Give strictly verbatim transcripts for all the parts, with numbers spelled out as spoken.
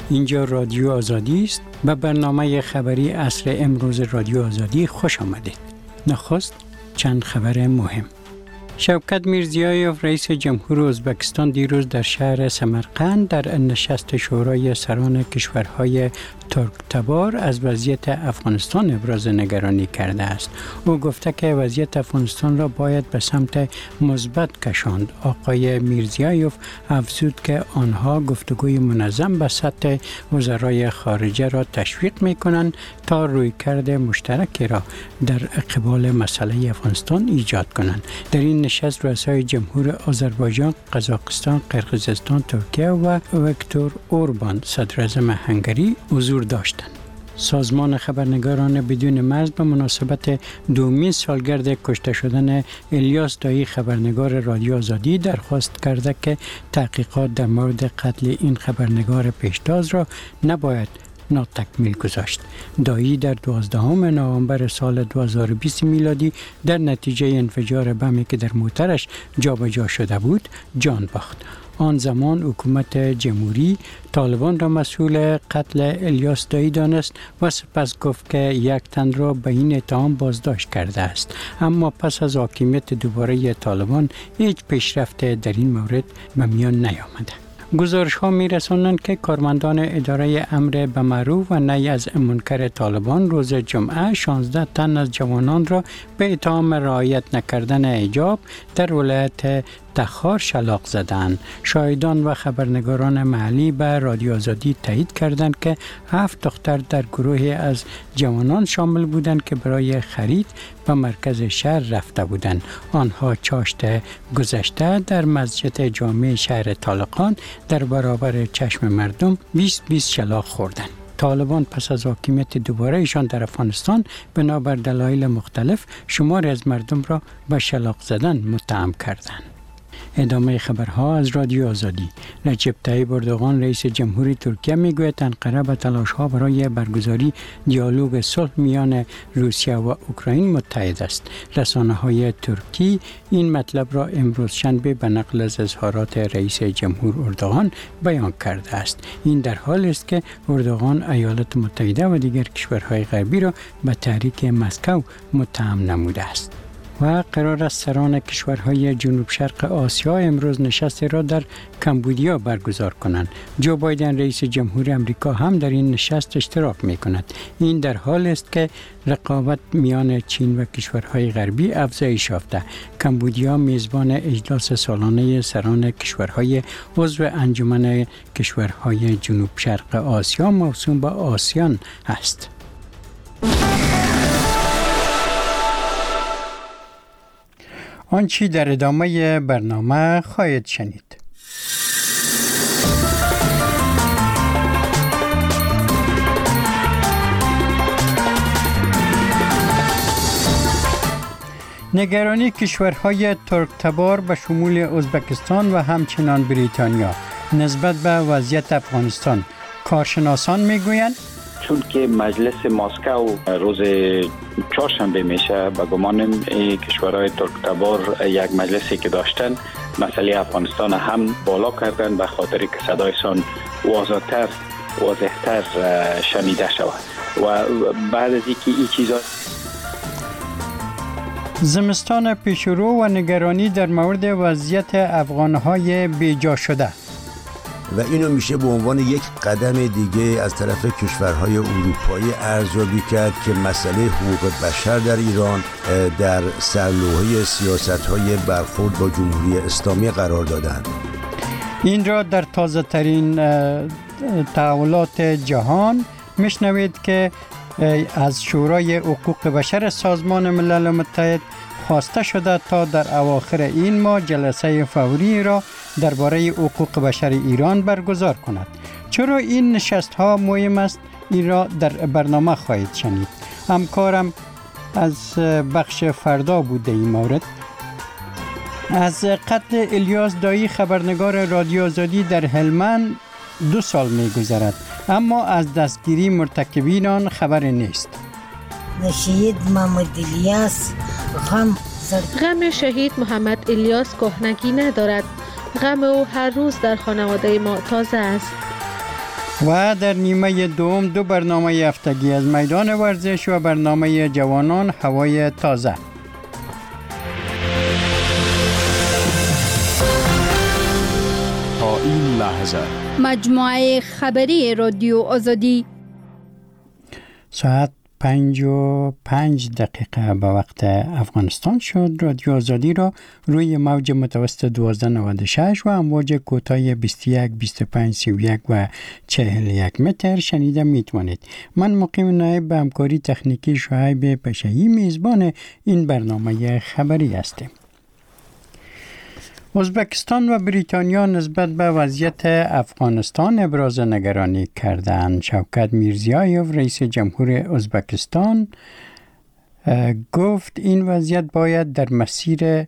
اینجا رادیو آزادی است. به برنامه خبری عصر امروز رادیو آزادی خوش آمدید. نخست چند خبر مهم. شوکت میرزیایوف رئیس جمهور ازبکستان دیروز در شهر سمرقند در نشست شورای سران کشورهای ترک تبار از وضعیت افغانستان ابراز نگرانی کرده است. او گفته که وضعیت افغانستان را باید به سمت مثبت کشاند. آقای میرزیایوف افزود که آنها گفتگوی منظم به سطح وزرای خارجه را تشویق می کنند تا رویکرد مشترکی را در قبال مسئله افغانستان ایجاد کنند. در این نشست رؤسای جمهور آذربایجان، قزاقستان، قرقیزستان، ترکیه و ویکتور اوربان صدر اعظم هنگری حضور داشتند. سازمان خبرنگاران بدون مرز به مناسبت دومین سالگرد کشته شدن الیاس دایی خبرنگار رادیو آزادی درخواست کرده که تحقیقات در مورد قتل این خبرنگار پیشتاز را نباید ناتکمیل گذاشت. دایی در دوازدهم نوامبر سال دو هزار و بیست میلادی در نتیجه انفجار بمی که در موترش جابجا شده بود جان باخت. آن زمان حکومت جمهوری طالبان را مسئول قتل الیاس دایی دانست و سپس گفت که یک تن را به این اتهام بازداشت کرده است. اما پس از حاکمیت دوباره طالبان هیچ پیشرفت در این مورد به میان نیامده. گزارش ها می رسانند که کارمندان اداره امر به معروف و نهی از منکر طالبان روز جمعه شانزده تن از جوانان را به اتهام رعایت نکردن حجاب در ولایت تخار شلاق زدند. شاهدان و خبرنگاران محلی به رادیو آزادی تایید کردند که هفت دختر در گروهی از جوانان شامل بودند که برای خرید به مرکز شهر رفته بودند. آنها چاشت گذشته در مسجد جامع شهر طالقان در برابر چشم مردم بیست بیست شلاق خوردند. طالبان پس از حاکمیت دوباره ایشان در افغانستان بنابر دلایل مختلف شماری از مردم را به شلاق زدن متهم کردند. ادامه خبرها از رادیو آزادی. رجب طیب اردوغان رئیس جمهوری ترکیه میگوید انقره به تلاش‌ها برای برگزاری دیالوگ صلح میان روسیه و اوکراین متحد است. رسانه‌های ترکی این مطلب را امروز شنبه به نقل از اظهارات رئیس جمهور اردوغان بیان کرده است. این در حالی است که اردوغان ایالات متحده و دیگر کشورهای غربی را به تحریک مسکو متهم نموده است. و قرار است سران کشورهای جنوب شرق آسیا امروز نشستی را در کمبودیا برگزار کنند. جو بایدن رئیس جمهور امریکا هم در این نشست اشتراک می کند. این در حال است که رقابت میان چین و کشورهای غربی افزایش یافته. کمبودیا میزبان اجلاس سالانه سران کشورهای عضو انجمن کشورهای جنوب شرق آسیا موسوم به آسیان است. آنچه در ادامه برنامه خواهید شنید. نگرانی کشورهای ترک تبار به شمول ازبکستان و همچنان بریتانیا نسبت به وضعیت افغانستان. کارشناسان میگویند چون که مجلس مسکو روز چهارشنبه میشه به گمان کشورهای ترک تبار یک مجلسی که داشتن مسئله افغانستان هم بالا کردن به خاطر که صدایشان واضح‌تر واضح‌تر شنیده شود و بعد از اینکه این چیزا زمستان پیشرو و نگرانی در مورد وضعیت افغانهای بیجا شده و اینو میشه به عنوان یک قدم دیگه از طرف کشورهای اروپایی ارزیابی کرد که مسئله حقوق بشر در ایران در سرلوحه سیاست‌های برخورد با جمهوری اسلامی قرار دادند. این را در تازه ترین تحولات جهان میشنوید که از شورای حقوق بشر سازمان ملل متحد خواسته شده تا در اواخر این ماه جلسه فوری را درباره حقوق بشر ایران برگزار کند. چرا این نشست ها مهم است؟ این را در برنامه خواهید شنید. همکارم از بخش فردا بوده این مورد. از قتل الیاس دایی خبرنگار رادیو آزادی در هلمند دو سال می گذرد، اما از دستگیری مرتکبین آن خبری نیست. شهید محمد الیاس غم غم شهید محمد الیاس کهنگی ندارد. غم او هر روز در خانواده ما تازه است. و در نیمه دوم دو برنامه هفتگی از میدان ورزش و برنامه جوانان هوای تازه. تا این لحظه مجموعه خبری رادیو آزادی ساعت پنج و پنج دقیقه به وقت افغانستان شد. رادیو آزادی را روی موج متوسط دوازده نود و شش و امواج کوتاه بیست و یک، بیست و پنج، سی و یک و چهل و یک متر شنیده میتوانید. من مقیم نایب به همکاری تکنیکی شعیب پشهی میزبان این برنامه خبری هستیم. ازبکستان و بریتانیا نسبت به وضعیت افغانستان ابراز نگرانی کردند. شوکت میرزیایوف رئیس جمهور ازبکستان گفت این وضعیت باید در مسیر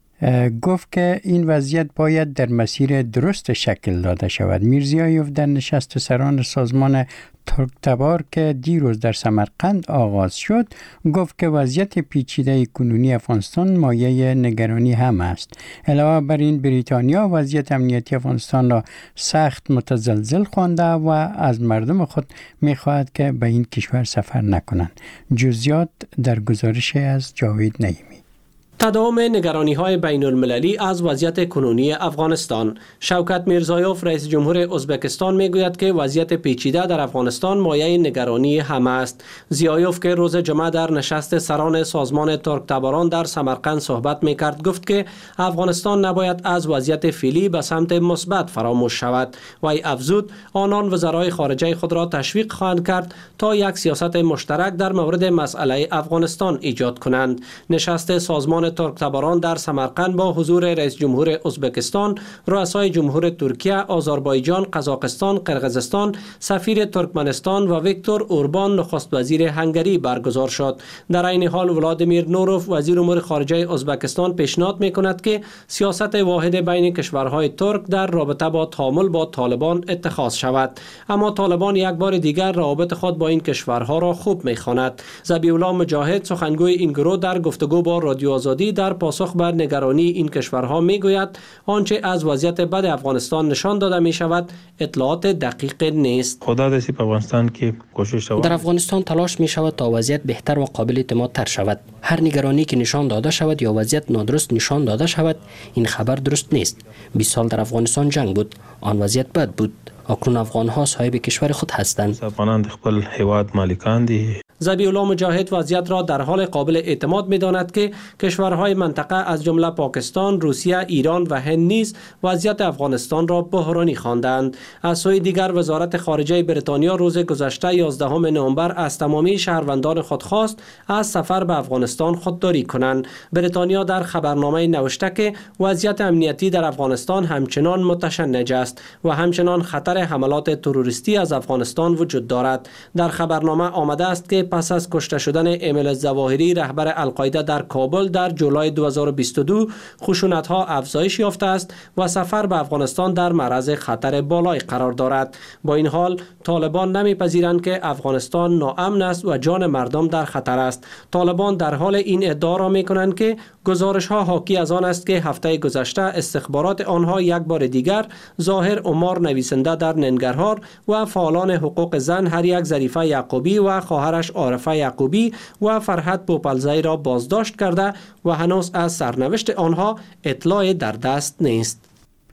گفت که این وضعیت باید در مسیر درست شکل داده شود. میرزیایوف در نشست سران سازمان ترکتبار که دیروز در سمرقند آغاز شد گفت که وضعیت پیچیده کنونی افغانستان مایه نگرانی هم است. علاوه بر این بریتانیا وضعیت امنیتی افغانستان را سخت متزلزل خوانده و از مردم خود می‌خواهد که به این کشور سفر نکنند. جزئیات در گزارش از جاوید نعیمی. تداوم نگرانی‌های بین‌المللی از وضعیت کنونی افغانستان. شوکت میرزایوف رئیس جمهور ازبکستان میگوید که وضعیت پیچیده در افغانستان مایه نگرانی همه است. زیایوف که روز جمعه در نشست سران سازمان ترکتباران در سمرقند صحبت میکرد گفت که افغانستان نباید از وضعیت فعلی به سمت مثبت فراموش شود. وی افزود آنان وزرای خارجه خود را تشویق خواهند کرد تا یک سیاست مشترک در مورد مسئله افغانستان ایجاد کنند. نشست سازمان ترکتباران در سمرقند با حضور رئیس جمهور ازبکستان، رؤسای جمهور ترکیه، آذربایجان، قزاقستان، قرقیزستان، سفیر ترکمنستان و ویکتور اوربان نخست وزیر هنگری برگزار شد. در این حال ولادیمیر نوروف وزیر امور خارجه ازبکستان پیشنهاد می‌کند که سیاست واحد بین کشورهای ترک در رابطه با تعامل با طالبان اتخاذ شود. اما طالبان یک بار دیگر روابط خود با این کشورها را خوب می‌خواند. ذبیح الله مجاهد سخنگوی این گروه در گفتگو با رادیو آزادی در پاسخ بر نگرانی این کشورها میگوید آنچه از وضعیت بد افغانستان نشان داده می شود اطلاعات دقیق نیست. خدا دستی په افغانستان کې کوشش شود. در افغانستان تلاش می شود تا وضعیت بهتر و قابل اعتماد تر شود. هر نگرانی که نشان داده شود یا وضعیت نادرست نشان داده شود این خبر درست نیست. بیست سال در افغانستان جنگ بود. آن وضعیت بد بود. اکنون افغان ها صاحب کشور خود هستند. افغانان خپل هیواد مالکان دي. ذبیح الله مجاهد وضعیت را در حال قابل اعتماد می‌داند که کشورهای منطقه از جمله پاکستان، روسیه، ایران و هند نیز وضعیت افغانستان را بحرانی خواندند. از سوی دیگر وزارت خارجه بریتانیا روز گذشته یازدهم نوامبر از تمامی شهروندان خود خواست از سفر به افغانستان خودداری کنند. بریتانیا در خبرنامه نوشته که وضعیت امنیتی در افغانستان همچنان متشنج است و همچنان خطر حملات تروریستی از افغانستان وجود دارد. در خبرنامه آمده است که پس از کشته شدن امیل الظواهری رهبر القاعده در کابل در جولای دو هزار و بیست و دو خشونت‌ها افزایش یافته است و سفر به افغانستان در معرض خطر بالای قرار دارد. با این حال طالبان نمی‌پذیرند که افغانستان ناامن است و جان مردم در خطر است. طالبان در حال این ادعا را می‌کنند که گزارش‌ها حاکی از آن است که هفته گذشته استخبارات آنها یک بار دیگر ظاهر عمر نویسنده در ننگرهار و فعالان حقوق زن هر یک ظریفه یعقوبی و خواهرش عارفه یعقوبی و فرحت پوپلزئی را بازداشت کرده و هنوز از سرنوشت آنها اطلاع در دست نیست.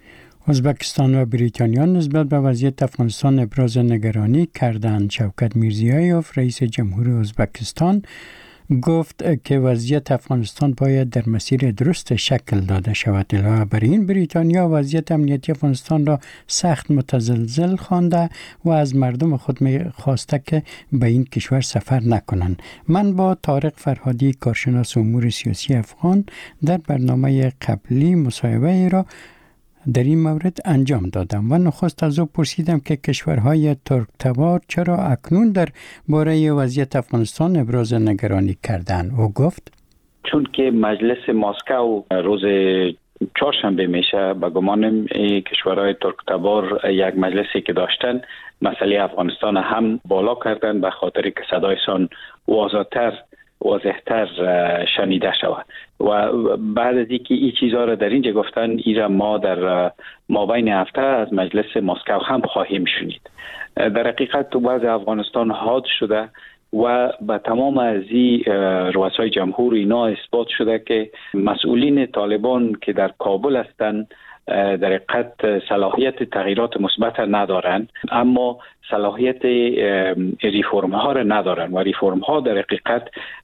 ازبکستان و بریتانیا نسبت به وضعیت افغانستان ابراز نگرانی کردند. شوکت میرزیایوف رئیس جمهور ازبکستان گفت که وضعیت افغانستان باید در مسیر درست شکل داده شود. علاوه بر این بریتانیا وضعیت امنیتی افغانستان را سخت متزلزل خوانده و از مردم خود می خواسته که به این کشور سفر نکنند. من با طارق فرهادی کارشناس امور سیاسی افغان در برنامه قبلی مصاحبه را در این مورد انجام دادم و نخست از او پرسیدم که کشورهای ترکتبار چرا اکنون در باره وضعیت افغانستان ابراز نگرانی کردند. او گفت چون که مجلس مسکو روز چهارشنبه میشه به گمانم کشورهای ترکتبار یک مجلسی که داشتن مسئله افغانستان هم بالا کردن به خاطر که صدایشان واضح‌تر واضح‌تر شنیده شود. و بعد از اینکه این چیزها را در اینجا گفتن، ایرا ما در مابین هفته از مجلس مسکو هم خواهیم شنید. در حقیقت تو بعض افغانستان حاد شده و به تمام از این رؤسای جمهور اینا اثبات شده که مسئولین طالبان که در کابل هستند در حقیقت صلاحیت تغییرات مثبت ندارند، اما صلاحیت ریفرم ها را ندارند و ریفرم ها در حقیقت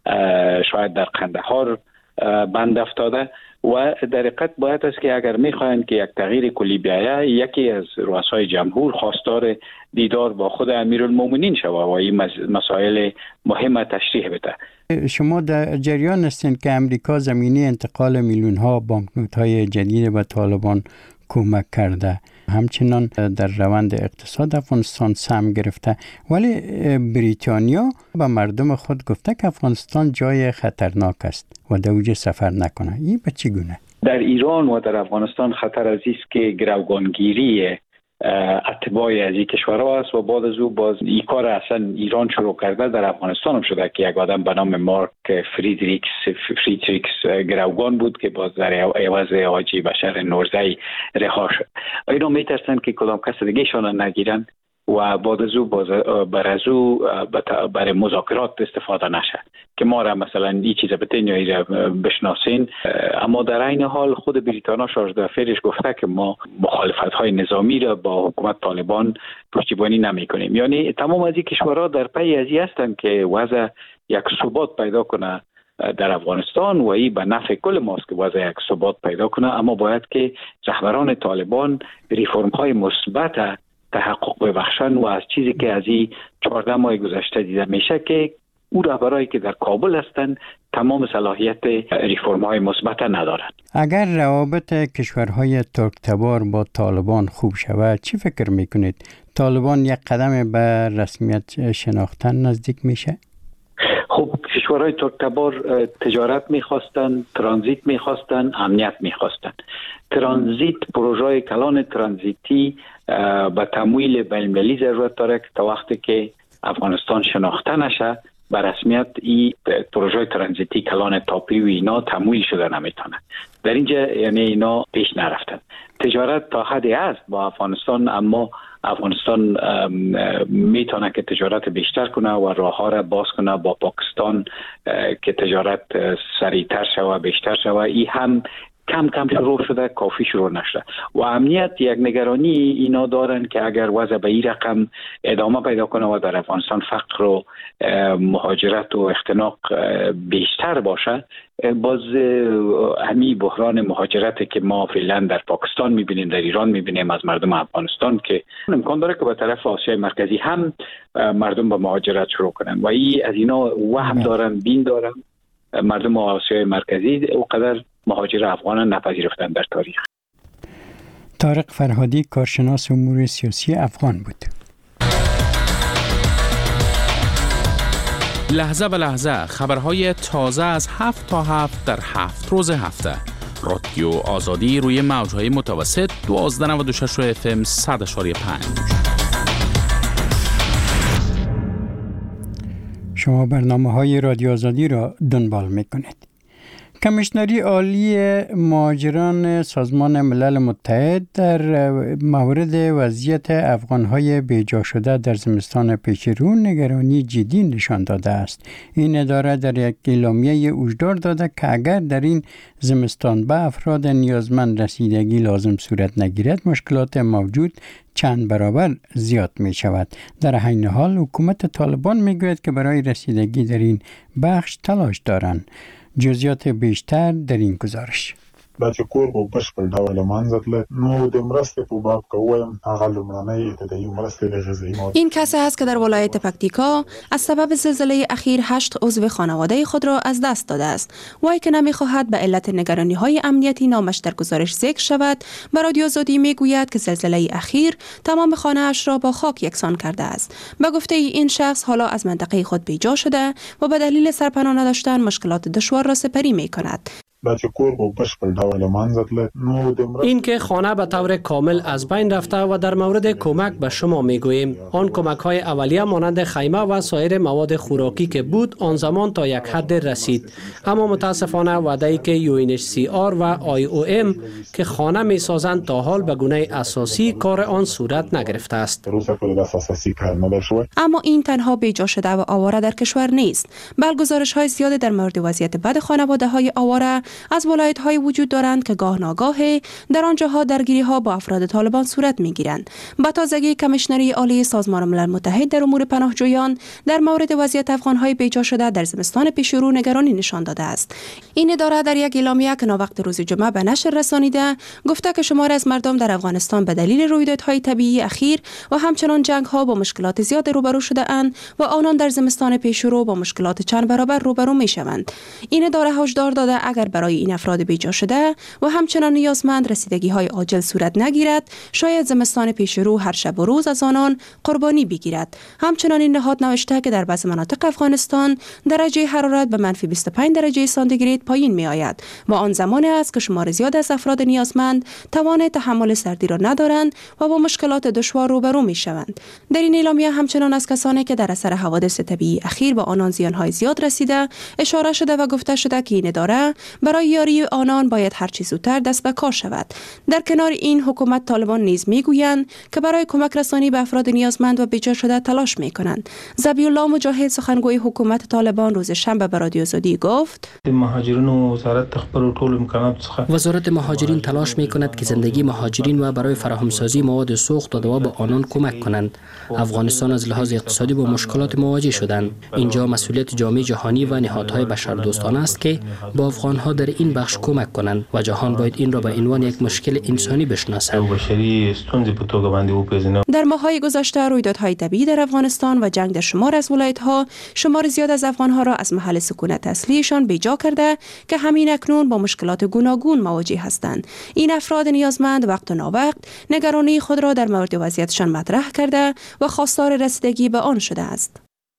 شاید در قندهار بند افتاده و در حقیقت باید است که اگر میخواهند که یک تغییر کلی بیاید، یکی از رؤسای جمهور خواستار دیدار با خود امیرالمومنین شود و این مسائل مهم تشریح بده. شما در جریان هستین که امریکا زمینه انتقال میلیون ها بانکنوت های جدید به طالبان کمک کرده، همچنان در روند اقتصاد افغانستان سهم گرفته، ولی بریتانیا به مردم خود گفته که افغانستان جای خطرناک است و در اونجا سفر نکنه. این به چی گونه؟ در ایران و در افغانستان خطر از است که گروگانگیری اتباع از این کشورها است و بعد از او باز این کار اصلا ایران شروع کرده در افغانستان هم شده که یک آدم به نام مارک فریدریکس فریدریکس گروگان بود که باز در عوض حاجی بشر نورزی رها شد. اینا میترسند که کدام کس دیگه شان نگیرن و بعد از او باز بر از او برای مذاکرات استفاده نشه که ما را مثلا این چیز بتین یا بشناسین. اما در این حال خود بریتانیا شارژ فیرش گفته که ما مخالفت های نظامی را با حکومت طالبان پشتیبانی نمی کنیم. یعنی تمام از این کشورها در پی از این هستند که وضع یک ثبات پیدا کنه در افغانستان و این به نفع کل ماست که وضع یک ثبات پیدا کنه، اما باید که رهبران طالبان ریفرم های مثبت تحقق ببخشن و از چیزی که از این چهارده ماه گذشته دیده میشه که او رهبرایی که در کابل هستند تمام صلاحیت ریفرم های مثبت ندارند. اگر روابط کشورهای ترک تبار با طالبان خوب شود، چی فکر میکنید؟ طالبان یک قدم به رسمیت شناختن نزدیک میشه؟ خب کشورهای ترک تبار تجارت میخواستند، ترانزیت میخواستند، امنیت میخواستند. ترانزیت، پروژه کلان ترانزیتی به تمویل بین‌المللی ضرورت داره که تا وقتی که افغانستان شناخته نشه به رسمیت این پروژه ترانزیتی کلان تاپی و اینا تمویل شده نمیتونه. در اینجا یعنی اینا پیش نرفتن. تجارت تا حدی است با افغانستان، اما افغانستان میتونه که تجارت بیشتر کنه و راه ها را باز کنه با پاکستان که تجارت سریعتر شوه، بیشتر شوه. این هم کم کم شروع شده، کافی شروع نشده. و امنیت یک نگرانی اینا دارن که اگر وضع به این رقم ادامه پیدا کنه و در افغانستان فقر و مهاجرت و اختناق بیشتر باشه، باز همین بحران مهاجرت که ما فعلا در پاکستان میبینیم، در ایران میبینیم از مردم افغانستان، که امکان داره که به طرف آسیای مرکزی هم مردم به مهاجرت شروع کنن و این از اینا وهم دارن، بین دارن. مردم آسیای مرکزی اوقدر مهاجر افغان نپذیرفتن در تاریخ. طارق فرهادی، کارشناس امور سیاسی افغان بود. لحظه به لحظه خبرهای تازه از هفت تا هفت در هفت روز هفته. رادیو آزادی روی موجهای متوسط دوازده نود و شش اف ام صد و پنج. شما برنامه های رادیو آزادی را دنبال میکنید. کمیشنری عالی مهاجران سازمان ملل متحد در مورد وضعیت افغان‌های بیجا شده در زمستان پیش رو نگرانی جدی نشان داده است. این اداره در یک اعلامیه هشدار داده که اگر در این زمستان به افراد نیازمند رسیدگی لازم صورت نگیرد، مشکلات موجود چند برابر زیاد می شود. در همین حال حکومت طالبان می گوید که برای رسیدگی در این بخش تلاش دارند. جزئیات بیشتر در این گزارش. دا چې کور په بشپړ ډول منځ تله نو د مرستې په باب کې وایم هغه لومړنۍ ابتدایي مرستې د غذایي مواد. این کسی است که در ولایت پکتیکا از سبب زلزله اخیر هشت عضو خانواده خود را از دست داده است. وای که نمی‌خواهد به علت نگرانی‌های امنیتی نامش در گزارش ذکر شود، به رادیو آزادی می‌گوید که زلزله اخیر تمام خانه‌اش را با خاک یکسان کرده است. به گفته این شخص حالا از منطقه خود بیجا شده و به دلیل سرپناه نداشتن مشکلات دشوار را سپری می‌کند. این که خانه به طور کامل از بین رفته و در مورد کمک به شما میگوییم آن کمک های اولیه مانند خیمه و سایر مواد خوراکی که بود آن زمان تا یک حد رسید، اما متاسفانه وعده‌ای که یو ان اچ سی آر و آی او ام که خانه می سازند تا حال به گونه اساسی کار آن صورت نگرفته است. اما این تنها بیجا شده و آواره در کشور نیست، بلکه گزارش های زیادی در مورد وضعیت بد خانواده های آواره از ولایت های وجود دارند که گاه ناگاه در آنجاها درگیری ها با افراد طالبان صورت می گیرند. با تازگی کمیشنری عالی سازمان ملل متحد در امور پناهجویان در مورد وضعیت افغان های بیجا شده در زمستان پیش رو نگرانی نشان داده است. این اداره در یک اعلامیه که ناوقت روز جمعه به نشر رسانیده گفته که شمار از مردم در افغانستان به دلیل رویدادهای طبیعی اخیر و همچنان جنگ ها با مشکلات زیاد روبرو شده اند و آنان در زمستان پیش رو با مشکلات چند برابر روبرو می شوند. این اداره هشدار داده اگر برای این افراد بیجا شده و همچنان نیازمند رسیدگی های عاجل صورت نگیرد، شاید زمستان پیش رو هر شب و روز از آنان قربانی بگیرد. همچنان این نهاد نوشته که در بعضی مناطق افغانستان درجه حرارت به منفی بیست و پنج درجه سانتیگراد پایین می آید و آن زمانی است که شمار زیاد از افراد نیازمند توان تحمل سردی را ندارند و با مشکلات دشوار روبرو می شوند. در این اعلامیه همچنان از کسانی که در اثر حوادث طبیعی اخیر به آنان زیانهای زیاد رسیده اشاره شده و گفته شده که این اداره برای یاری آنان باید هر چه زودتر دست به کار شود. در کنار این حکومت طالبان نیز میگویند که برای کمک رسانی به افراد نیازمند و بیجا شده تلاش میکنند. ذبیح الله مجاهد سخنگوی حکومت طالبان روز شنبه به رادیو آزادی گفت مهاجرین و وزارت تخبر ټول امکانات څخه وزارت مهاجرین تلاش میکند که زندگی مهاجرین و برای فراهمسازی مواد سوخت و دوا به آنان کمک کنند. افغانستان از لحاظ اقتصادی با مشکلات مواجه شدند. اینجا مسئولیت جامعه جهانی و نهادهای بشردوستانه است که با افغانها در این بخش کمک کنند و جهان باید این را به عنوان یک مشکل انسانی بشناسد. در ماه‌های گذشته رویدادهای طبیعی در افغانستان و جنگ در شمار از ولایت‌ها شمار زیاد از افغان‌ها را از محل سکونت اصلیشان بیجا کرده که همین اکنون با مشکلات گوناگون مواجه هستند. این افراد نیازمند وقت و ناوقت نگرانی خود را در مورد وضعیتشان مطرح کرده و خواستار رسیدگی به آن شده است.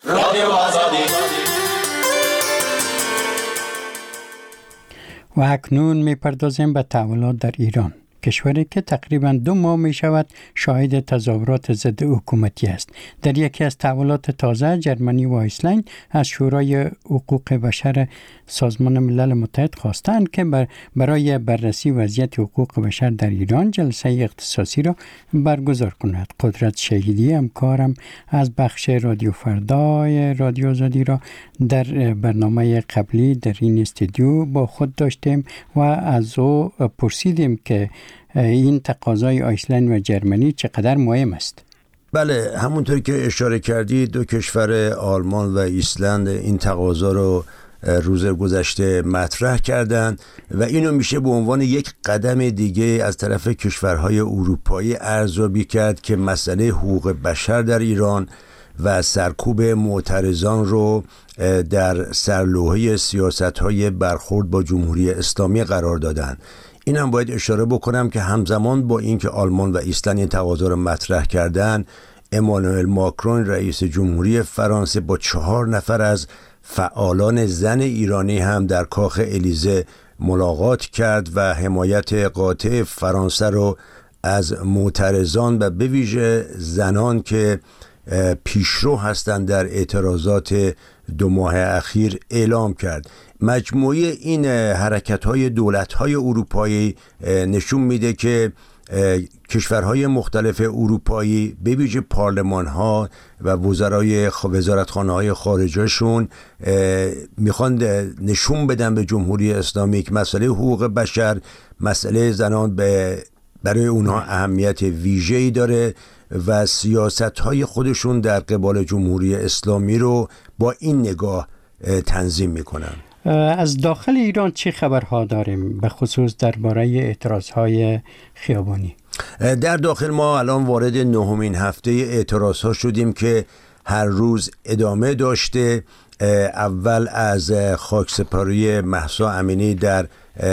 و اکنون می‌پردازیم به تحولات در ایران، کشوری که تقریباً دو ماه می شود شاهد تظاهرات ضد حکومتی است. در یکی از تحولات تازه، جرمنی و آیسلند از شورای حقوق بشر سازمان ملل متحد خواستند که بر برای بررسی وضعیت حقوق بشر در ایران جلسه اختصاصی را برگزار کند. قدرت شهیدی همکارم از بخش رادیو فردای رادیو آزادی را در برنامه قبلی در این استودیو با خود داشتیم و از او پرسیدیم که این تقاضای آیسلند و جرمنی چقدر مهم است. بله، همونطور که اشاره کردید دو کشور آلمان و ایسلند این تقاضا رو روز گذشته مطرح کردند و اینو میشه به عنوان یک قدم دیگه از طرف کشورهای اروپایی ارزیابی کرد که مسئله حقوق بشر در ایران و سرکوب معترضان رو در سرلوحه سیاست‌های برخورد با جمهوری اسلامی قرار دادن. این هم باید اشاره بکنم که همزمان با اینکه آلمان و ایسلند این تقاضا رو مطرح کردن، امانوئل ماکرون رئیس جمهوری فرانسه با چهار نفر از فعالان زن ایرانی هم در کاخ الیزه ملاقات کرد و حمایت قاطع فرانسه رو از معترضان و به ویژه زنان که پیشرو هستند در اعتراضات دو ماه اخیر اعلام کرد. مجموعه این حرکت‌های دولت‌های اروپایی نشون میده که کشورهای مختلف اروپایی به ویژه پارلمان‌ها و وزرای وزارتخانه‌های خارجه‌شون میخوان نشون بدن به جمهوری اسلامی که مسئله حقوق بشر، مسئله زنان به برای اونها اهمیت ویژه‌ای داره و سیاست‌های خودشون در قبال جمهوری اسلامی رو با این نگاه تنظیم میکنن. از داخل ایران چه خبرها داریم به خصوص درباره اعتراضهای خیابانی؟ در داخل ما الان وارد نهمین هفته اعتراضها شدیم که هر روز ادامه داشته. اول از خاکسپاری مهسا امینی در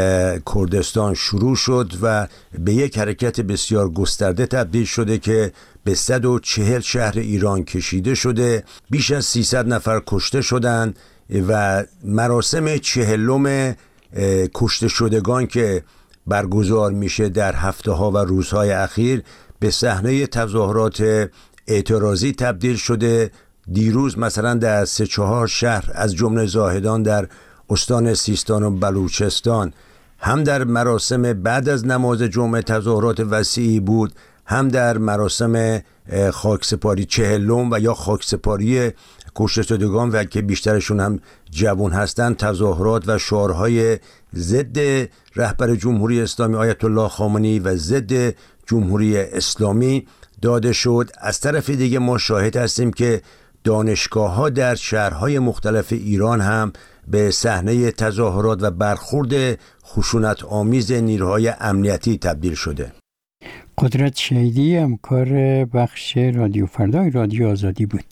کردستان شروع شد و به یک حرکت بسیار گسترده تبدیل شده که به صد و چهل شهر ایران کشیده شده. بیش از سیصد نفر کشته شدند و مراسم چهلم کشته شدگان که برگزار میشه در هفته ها و روزهای اخیر به صحنه تظاهرات اعتراضی تبدیل شده. دیروز مثلا در سه چهار شهر از جمله زاهدان در استان سیستان و بلوچستان هم در مراسم بعد از نماز جمعه تظاهرات وسیعی بود، هم در مراسم خاکسپاری چهلم و یا خاکسپاری کشته شدگان و که بیشترشون هم جوان هستند تظاهرات و شعارهای ضد رهبر جمهوری اسلامی آیت الله خامنه‌ای و ضد جمهوری اسلامی داده شد. از طرف دیگه ما شاهد هستیم که دانشگاه ها در شهرهای مختلف ایران هم به صحنه تظاهرات و برخورد خشونت آمیز نیروهای امنیتی تبدیل شده. قدرت شهیدی همکار بخش رادیو فردای رادیو آزادی بود.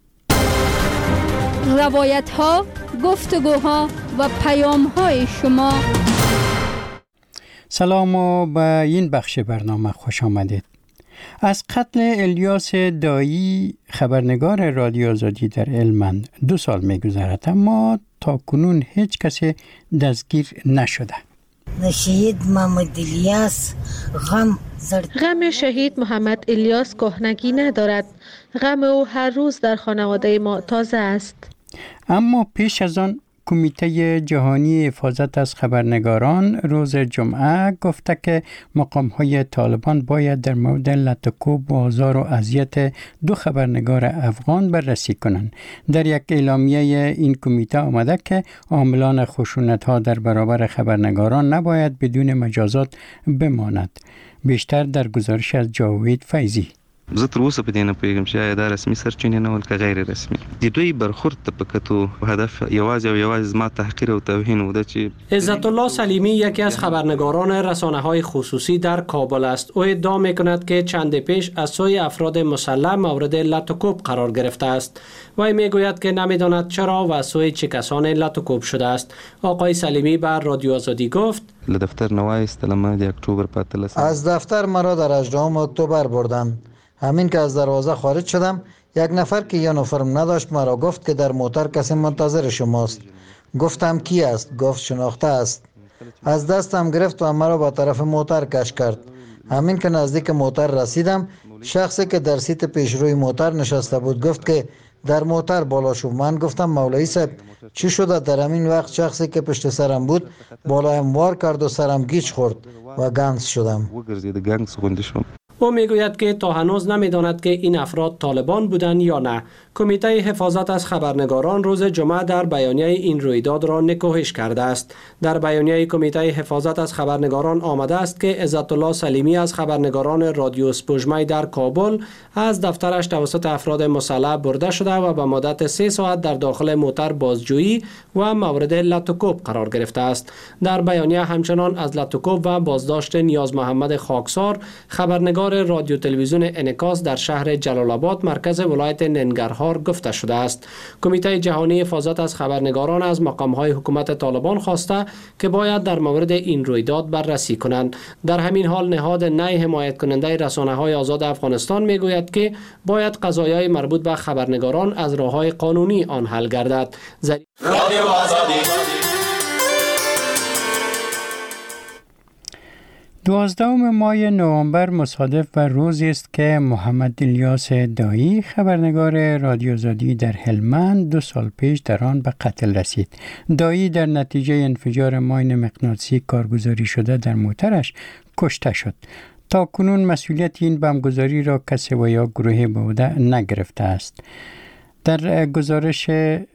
روایت ها، گفتگوها و پیام های شما. سلام و به این بخش برنامه خوش آمدید. از قتل الیاس دایی خبرنگار رادیو آزادی در هلمند دو سال می‌گذرد، اما تا کنون هیچ کسی دستگیر نشده. شهید محمد الیاس غم زرد. غم شهید محمد الیاس کهنگی ندارد. غم او هر روز در خانواده ما تازه است. اما پیش از آن کمیته جهانی حفاظت از خبرنگاران روز جمعه گفته که مقام‌های طالبان باید در مورد لطکوب و آزار و اذیت دو خبرنگار افغان بررسی کنند. در یک اعلامیه این کمیته آمده که عاملان خشونت‌ها در برابر خبرنگاران نباید بدون مجازات بماند. بیشتر در گزارش از جاوید فیضی. زه تر اوسه په دې نه پوهېږم چې آیا دا رسمي سرچینې نه ول که غیر رسمي. د دوی برخورد ته په کتو هدف یوازې او یوازې زما تحقیر او توهین و ده چې عزت الله سلیمی یکی از خبرنگاران رسانه‌های خصوصی در کابل است. او ادعا می‌کند که چند پیش از سوی افراد مسلح مورد لطکوب قرار گرفته است. وی میگوید که نمی‌داند چرا و از سوی چه کسانی لطکوب شده است. آقای سلیمی بر رادیو آزادی گفت دفتر نوایستلم د اکتبر په اتلس از دفتر مرا در هجدهم اکتبر بردند. همین که از دروازه خارج شدم یک نفر که یونیفرم نداشت مرا گفت که در موتر کسی منتظر شماست. گفتم کی است؟ گفت شناخته است. از دستم گرفت و مرا به طرف موتر کش کرد. همین که نزدیک موتر رسیدم شخصی که در سیت پیشروی موتر نشسته بود گفت که در موتر بالا شو. من گفتم مولوی صاحب چی شده؟ در همین وقت شخصی که پشت سرم بود بالایم وار کرد و سرم گیج خورد و گنگس شدم. او میگوید که تا هنوز نمیداند که این افراد طالبان بودند یا نه. کمیته حفاظت از خبرنگاران روز جمعه در بیانیه این رویداد را نکوهش کرده است. در بیانیه کمیته حفاظت از خبرنگاران آمده است که عزت الله سلیمی از خبرنگاران رادیو سپوږمی در کابل از دفترش توسط افراد مسلح برده شده و به مدت سه ساعت در داخل موتر بازجویی و مورد لطکوب قرار گرفته است. در بیانیه همچنان از لطکوب و بازداشت نیاز محمد خاکسار خبرنگار رادیو تلویزیون انعکاس در شهر جلال آباد مرکز ولایت ننگرهار گفته شده است. کمیته جهانی حفاظت از خبرنگاران از مقام‌های حکومت طالبان خواسته که باید در مورد این رویداد بررسی کنند. در همین حال نهاد نی حمایت کننده رسانه‌های آزاد افغانستان میگوید که باید قضایای مربوط به خبرنگاران از راه‌های قانونی آن حل گردد. زری... رادیو آزادی دوازدهم ماه نوامبر مصادف و روزی است که محمد الیاس دایی خبرنگار رادیو آزادی در هلمند دو سال پیش در آن به قتل رسید. دایی در نتیجه انفجار ماین مغناطیسی کارگزاری شده در موترش کشته شد. تا کنون مسئولیت این بمبگذاری را کسی و یا گروهی به عهده نگرفته است. در گزارش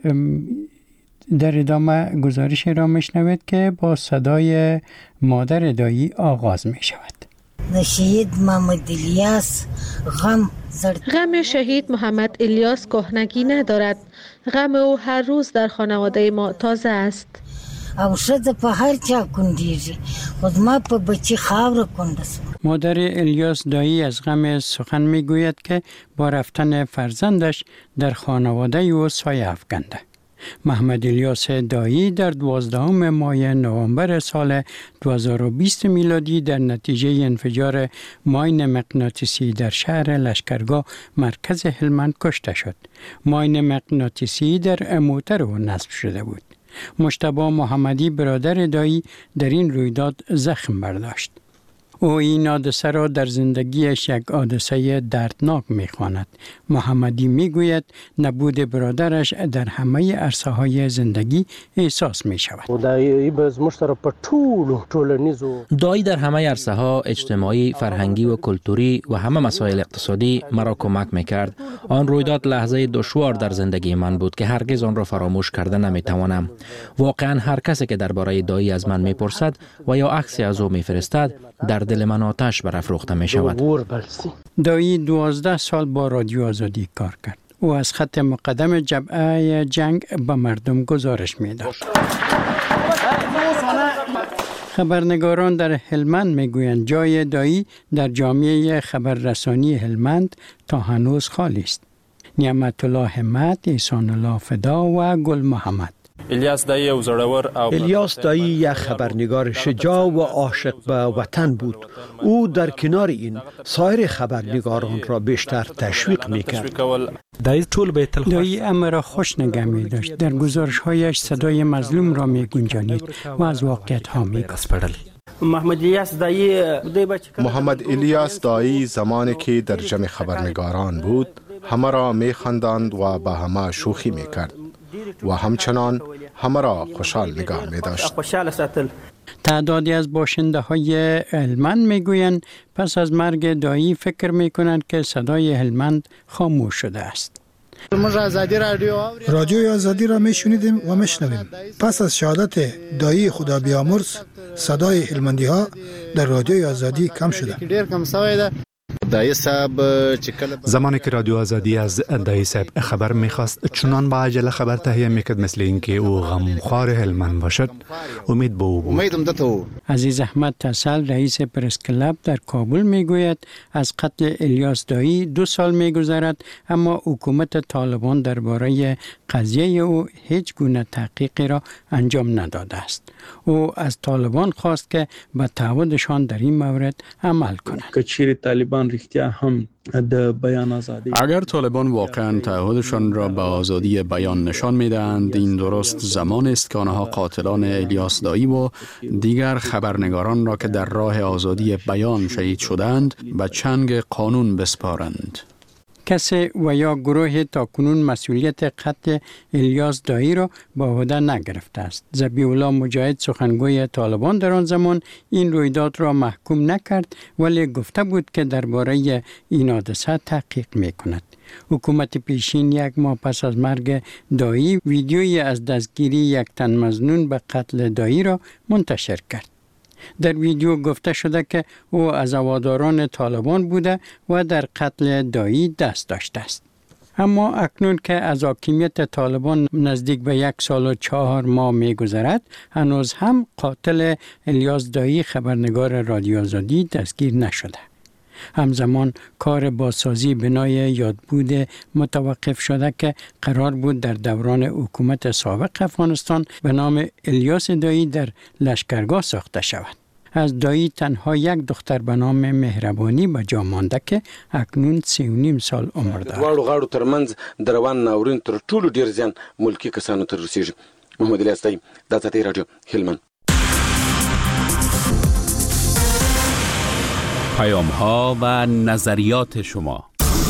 در ادامه گزارش را میشنوید که با صدای مادر دایی آغاز می شود. شهید محمد الیاس غم زرد. غم شهید محمد الیاس کهنگی ندارد. غم او هر روز در خانواده ما تازه است. او شده په هر چا کندیږي خود ما په بچی خاور کندست. مادر الیاس دایی از غم سخن میگوید که با رفتن فرزندش در خانواده او سایه افکنده. محمد الیاس دایی در دوازدهم ماه نوامبر سال دو هزار و بیست میلادی در نتیجه انفجار ماین مغناطیسی در شهر لشکرگاه مرکز هلمند کشته شد. ماین مغناطیسی در موتر او نصب شده بود. مجتبی محمدی برادر دایی در این رویداد زخم برداشت. او این حادثه را در زندگیش یک حادثه دردناک می‌خواند. محمدی میگوید نبود برادرش در همه عرصه های زندگی احساس می شود. دایی در همه عرصه ها اجتماعی، فرهنگی و کلتوری و همه مسائل اقتصادی مرا کمک میکرد. آن رویداد لحظه دشوار در زندگی من بود که هرگز آن را فراموش کرده نمیتوانم. واقعا هر کسی که درباره دایی از من میپرسد و یا عکسی از او میفرستد در دل من آتش برافروخته می شود. دایی دوازده سال با رادیو آزادی کار کرد. او از خط مقدم جبهه جنگ به مردم گزارش می داد. خبرنگاران در هلمند می گویند جای دایی در جامعه خبررسانی هلمند تا هنوز خالی است. نعمت الله همت، احسان الله فدا و گل محمد. الیاس دایی او زړور او الیاس دایی یک خبرنگار شجاع و عاشق به وطن بود. او در کنار این سایر خبرنگاران را بیشتر تشویق میکرد. دایی طول به دایی امر را خوش نگه می داشت. در گزارش‌هایش صدای مظلوم را می گنجانید و از واقعیت ها می گفت. محمد الیاس دایی محمد الیاس دایی زمانی که در جمع خبرنگاران بود همه را می خواندند و به همه شوخی می کرد و همچنان همه را خوشحال نگاه می داشت. تعدادی از باشنده های هلمند می گویند پس از مرگ دایی فکر می کنند که صدای هلمند خاموش شده است. رادیوی آزادی را می شنیدیم و می شنویم. پس از شهادت دایی خدا بیامرز صدای هلمندی ها در رادیوی آزادی کم شده. زمانی که رادیو آزادی از دایی صاحب خبر میخواست چنان با عجله خبر تهیه میکرد مثل اینکه او غمخوار هلمند باشد. امید به او بود. عزیز احمد تسل رئیس پرس کلاب در کابل میگوید از قتل الیاس دایی دو سال میگذرد اما حکومت طالبان درباره قضیه او هیچ گونه تحقیقی را انجام نداده است. او از طالبان خواست که به تعهدشان در این مورد عمل کنند. کچیر طالبان رښتیا هم د بیان آزادی اگر طالبان واقعا تعهدشان را به آزادی بیان نشان میدهند این درست زمان است که آنها قاتلان الیاس دایی و دیگر خبرنگاران را که در راه آزادی بیان شهید شدند به چنگ قانون بسپارند. کسی و یا گروه تاکنون مسئولیت قتل الیاس دایی را به عهده نگرفته است. ذبیح الله مجاهد سخنگوی طالبان در آن زمان این رویداد را محکوم نکرد ولی گفته بود که درباره این حادثه تحقیق می‌کند. حکومت پیشین یک ماه پس از مرگ دایی ویدیویی از دستگیری یک تن مظنون به قتل دایی را منتشر کرد. در ویدیو گفته شده که او از هواداران طالبان بوده و در قتل دایی دست داشته است. اما اکنون که از حاکمیت طالبان نزدیک به یک سال و چهار ماه می گذرد هنوز هم قاتل الیاس دایی خبرنگار رادیو آزادی دستگیر نشده. همزمان کار بازسازی بنای یادبود متوقف شده که قرار بود در دوران حکومت سابق افغانستان به نام الیاس دایی در لشکرگاه ساخته شود. از دایی تنها یک دختر به نام مهربانی به جا مانده که اکنون سی و نیم سال عمر دارد. دواړو غاړو ترمنځ د روان ناورین تر ټولو ډیر زیان ملکی کسانو ته رسیږي. محمد الیاس دایی، د آزادۍ رادیو هلمند. پیام ها و نظریات شما.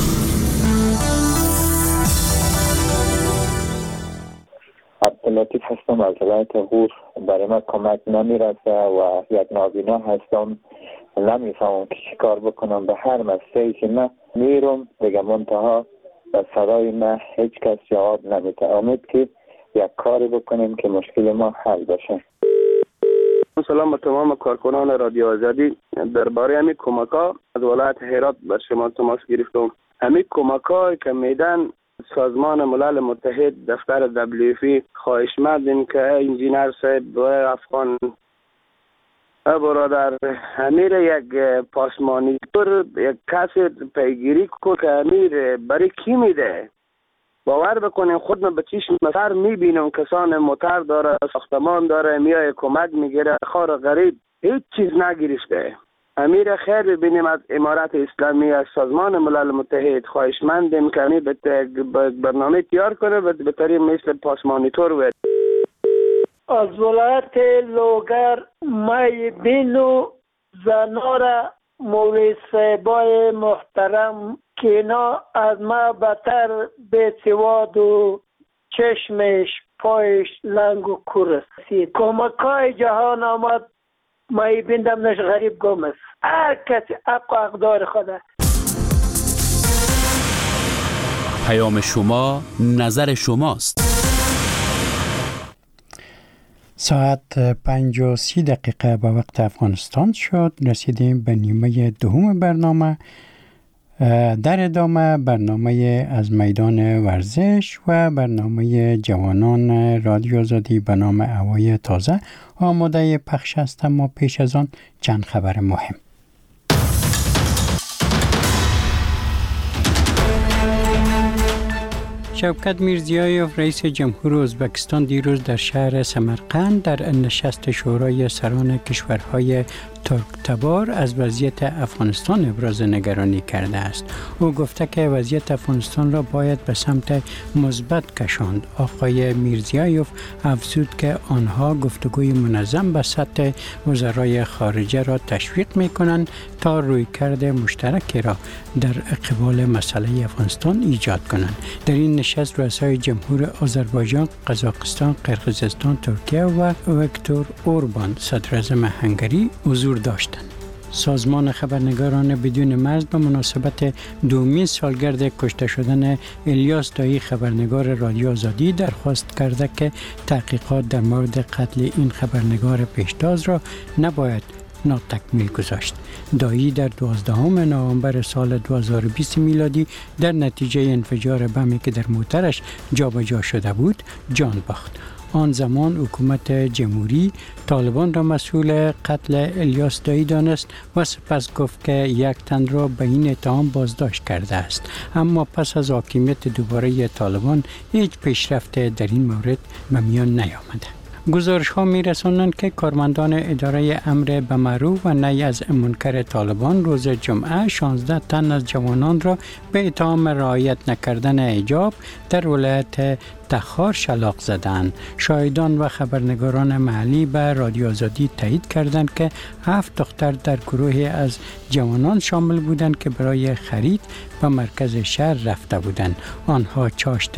عبداللطیف هستم از ولایت غور. برای من کمک نمیرسه و یک نابینا هستم، نمیفهمم که چی کار بکنم. به هر مسئله که من میرم دیگه منتها به صدای من هیچ کس جواب نمیده. امید که یک کاری بکنیم که مشکل ما حل بشه. سلام به تمام کارکنان رادیو آزادی. درباره همین کمک‌ها از ولایت هرات به شما تماس گرفتم. همین کمک‌هایی که میدن سازمان ملل متحد دفتر دبلیو اف ای خواهشمندیم که انجینر صاحب و افغان برادر امیر یک پاسمانیتور یک کسی پیگیری کو که امیر برای کی میده. باور بکنین خود من به چشم سر میبینم کسان موتر داره، ساختمان داره، میای کمک میگیره. خار غریب هیچ چیز نگرفته. امیر خیر ببینیم از امارت اسلامی، از سازمان ملل متحد خواهشمندیم که امیر به برنامه تیار کنه و به طریق مثل پاسمانیتور و از ولایت لوگر مای بینو زنارا مولوی صاحبای محترم که اینا از ما بتر به سواد و چشمش پایش لنگ و کور است. کمکای جهان آمد مای بیندم نش غریب گم است. هر کسی حق و اقدار خوده. پیام شما نظر شماست. ساعت پنج و سی دقیقه به وقت افغانستان شد. رسیدیم به نیمه دوم برنامه. در ادامه برنامه از میدان ورزش و برنامه جوانان رادیو آزادی به نام هوای تازه آماده پخش است، اما پیش از آن چند خبر مهم. شوکت میرزیایوف رئیس جمهور ازبکستان دیروز در شهر سمرقند در نشست شورای سران کشورهای ترک تبار از وضعیت افغانستان ابراز نگرانی کرده است. او گفته که وضعیت افغانستان را باید به سمت مثبت کشاند. آقای میرزیایوف افزود که آنها گفتگوی منظم به سطح وزرای خارجه را تشویق می‌کنند تا رویکرد مشترکی را در قبال مسئله افغانستان ایجاد کنند. در این نشست رؤسای جمهور آذربایجان، قزاقستان، قرقیزستان، ترکیه و ویکتور اوربان صدر اعظم هنگری حضور داشتند. سازمان خبرنگاران بدون مرز به مناسبت دومین سالگرد کشته شدن الیاس دایی خبرنگار رادیو آزادی درخواست کرده که تحقیقات در مورد قتل این خبرنگار پیشتاز را نباید ناتکمیل گذاشت. دایی در دوازدهم نوامبر سال دو هزار و بیست میلادی در نتیجه انفجار بمی که در موترش جابجا شده بود جان باخت. آن زمان حکومت جمهوری طالبان را مسئول قتل الیاس دایی دانست و سپس گفت که یک تن را به این اتهام بازداشت کرده است، اما پس از حاکمیت دوباره طالبان هیچ پیشرفت در این مورد به میان نیامده. گزارش ها می رسانند که کارمندان اداره امر به معروف و نهی از منکر طالبان روز جمعه شانزده تن از جوانان را به اتهام رعایت نکردن حجاب در ولایت تخار شلاق زدند. شاهدان و خبرنگاران محلی به رادیو آزادی تایید کردند که هفت دختر در گروهی از جوانان شامل بودند که برای خرید به مرکز شهر رفته بودند. آنها چاشت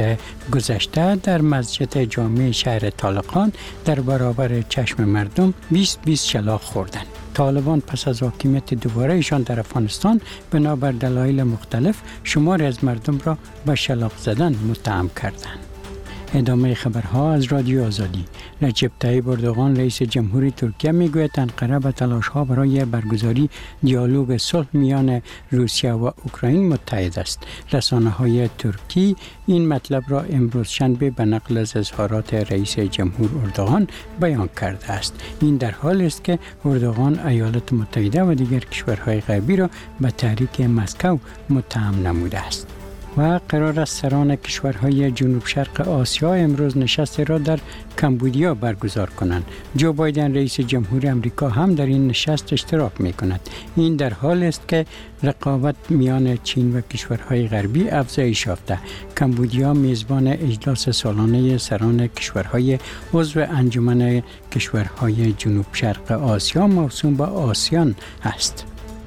گذشته در مسجد جامع شهر طالقان در برابر چشم مردم بیست بیست شلاق خوردند. طالبان پس از حاکمیت دوباره ایشان در افغانستان بنابر دلایل مختلف شماری از مردم را به شلاق زدن متهم کردند. ادامه خبرها از رادیو آزادی. رجب طیب اردوغان رئیس جمهوری ترکیه میگوید انقره به تلاش‌ها برای برگزاری دیالوگ صلح میان روسیه و اوکراین متحد است. رسانه‌های ترکی این مطلب را امروز شنبه به نقل از اظهارات رئیس جمهور اردوغان بیان کرده است. این در حالی است که اردوغان ایالات متحده و دیگر کشورهای غربی را به تحریک مسکو متهم نموده است. و قرار است سران کشورهای جنوب شرق آسیا امروز نشست را در کمبودیا برگزار کنند. جو بایدن رئیس جمهور امریکا هم در این نشست اشتراک می کند. این در حال است که رقابت میان چین و کشورهای غربی افزایش یافته. کمبودیا میزبان اجلاس سالانه سران کشورهای عضو انجمن کشورهای جنوب شرق آسیا موسوم به آسیان است.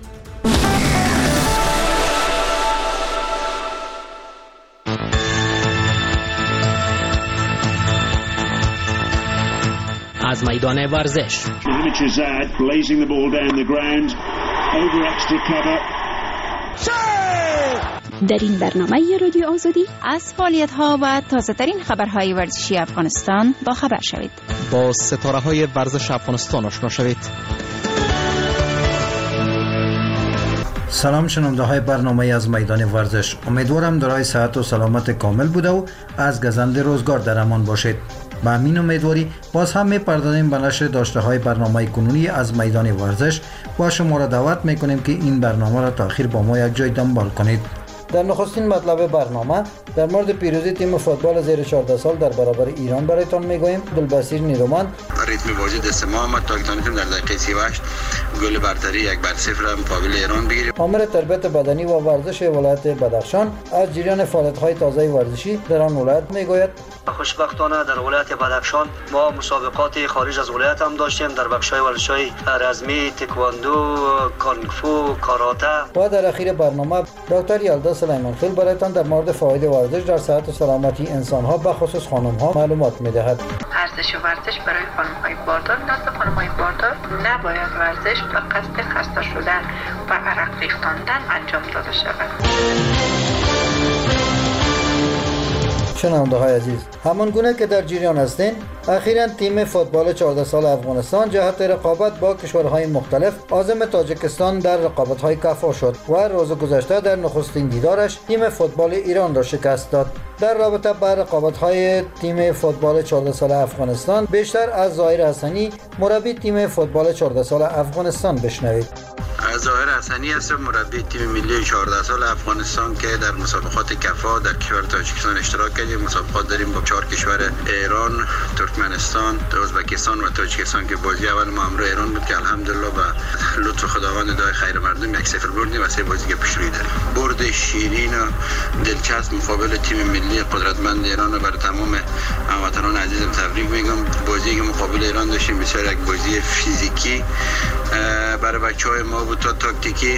از میدان ورزش در این برنامه رادیو آزادی از فعالیت‌ها و تازه‌ترین خبرهای ورزشی افغانستان با خبر شوید. با ستاره‌های ورزش افغانستان آشنا شوید. سلام شنونده های برنامه از میدان ورزش. امیدوارم دارای صحت و سلامت کامل بوده و از گزند روزگار در امان باشید. با همین امیدواری باز هم می‌پردازیم به نشر داشته های برنامه کنونی از میدان ورزش و شما را دعوت می‌کنیم که این برنامه را تا آخر با ما یک جای دنبال کنید. در نخستین مطلب برنامه در مورد پیروزی تیم فوتبال زیر چهارده سال در برابر ایران برایتان میگوییم. عبدالبصیر نیرومند ریتم بازی دست ما آمد تا که تونستیم در دقیقه سی و هشت گل برتری یک بر صفر مقابل ایران بگیریم. آمر تربیت بدنی و ورزش ولایت بدخشان از جریان فعالیت‌های تازه ورزشی در آن ولایت میگوید: خوشبختانه در ولایت بدخشان ما مسابقات خارج از ولایت هم داشتیم در بخش‌های ورزش‌های رزمی، تکواندو، کانگ فو، کاراته. و در اخیر برنامه دکتر یلدا سلیمان خیل برایتان در مورد فواید ورزش در صحت و سلامتی انسان‌ها به خصوص خانم‌ها معلومات می‌دهد. ارزش ورزش برای خانم‌های باردار نزد خانم‌های باردار نباید ورزش به قصد خسته شدن و عرق ریختاندن انجام داده شود. شنونده های عزیز، همان گونه که در جریان هستین، اخیراً تیم فوتبال چهارده سال افغانستان جهت رقابت با کشورهای مختلف عازم تاجیکستان در رقابت‌های کافا شد و روز گذشته در نخستین دیدارش تیم فوتبال ایران را شکست داد. در رابطه با رقابت‌های تیم فوتبال چهارده سال افغانستان بیشتر از ظاهر حسنی، مربی تیم فوتبال چهارده سال افغانستان بشنوید. ظاهر حسنی هستم، مربی تیم ملی چهارده سال افغانستان که در مسابقات کفا در کشور تاجیکستان اشتراک کردیم. مسابقات داریم با چهار کشور ایران، ترکمنستان، ازبکستان و تاجیکستان که بازی اول ما همراه ایران بود که الحمدلله با لطف خداوند دعای خیر مردم یک صفر بردیم و سه بازی که پیش روی داریم. برد شیرین و دلچسب مقابل تیم ملی قدرتمند ایران و برای تمام هموطنان عزیزم تبریک میگم. بازی که مقابل ایران داشتیم بسیار یک بازی فیزیکی برای بچه‌های ما بود تا تاکتیکی.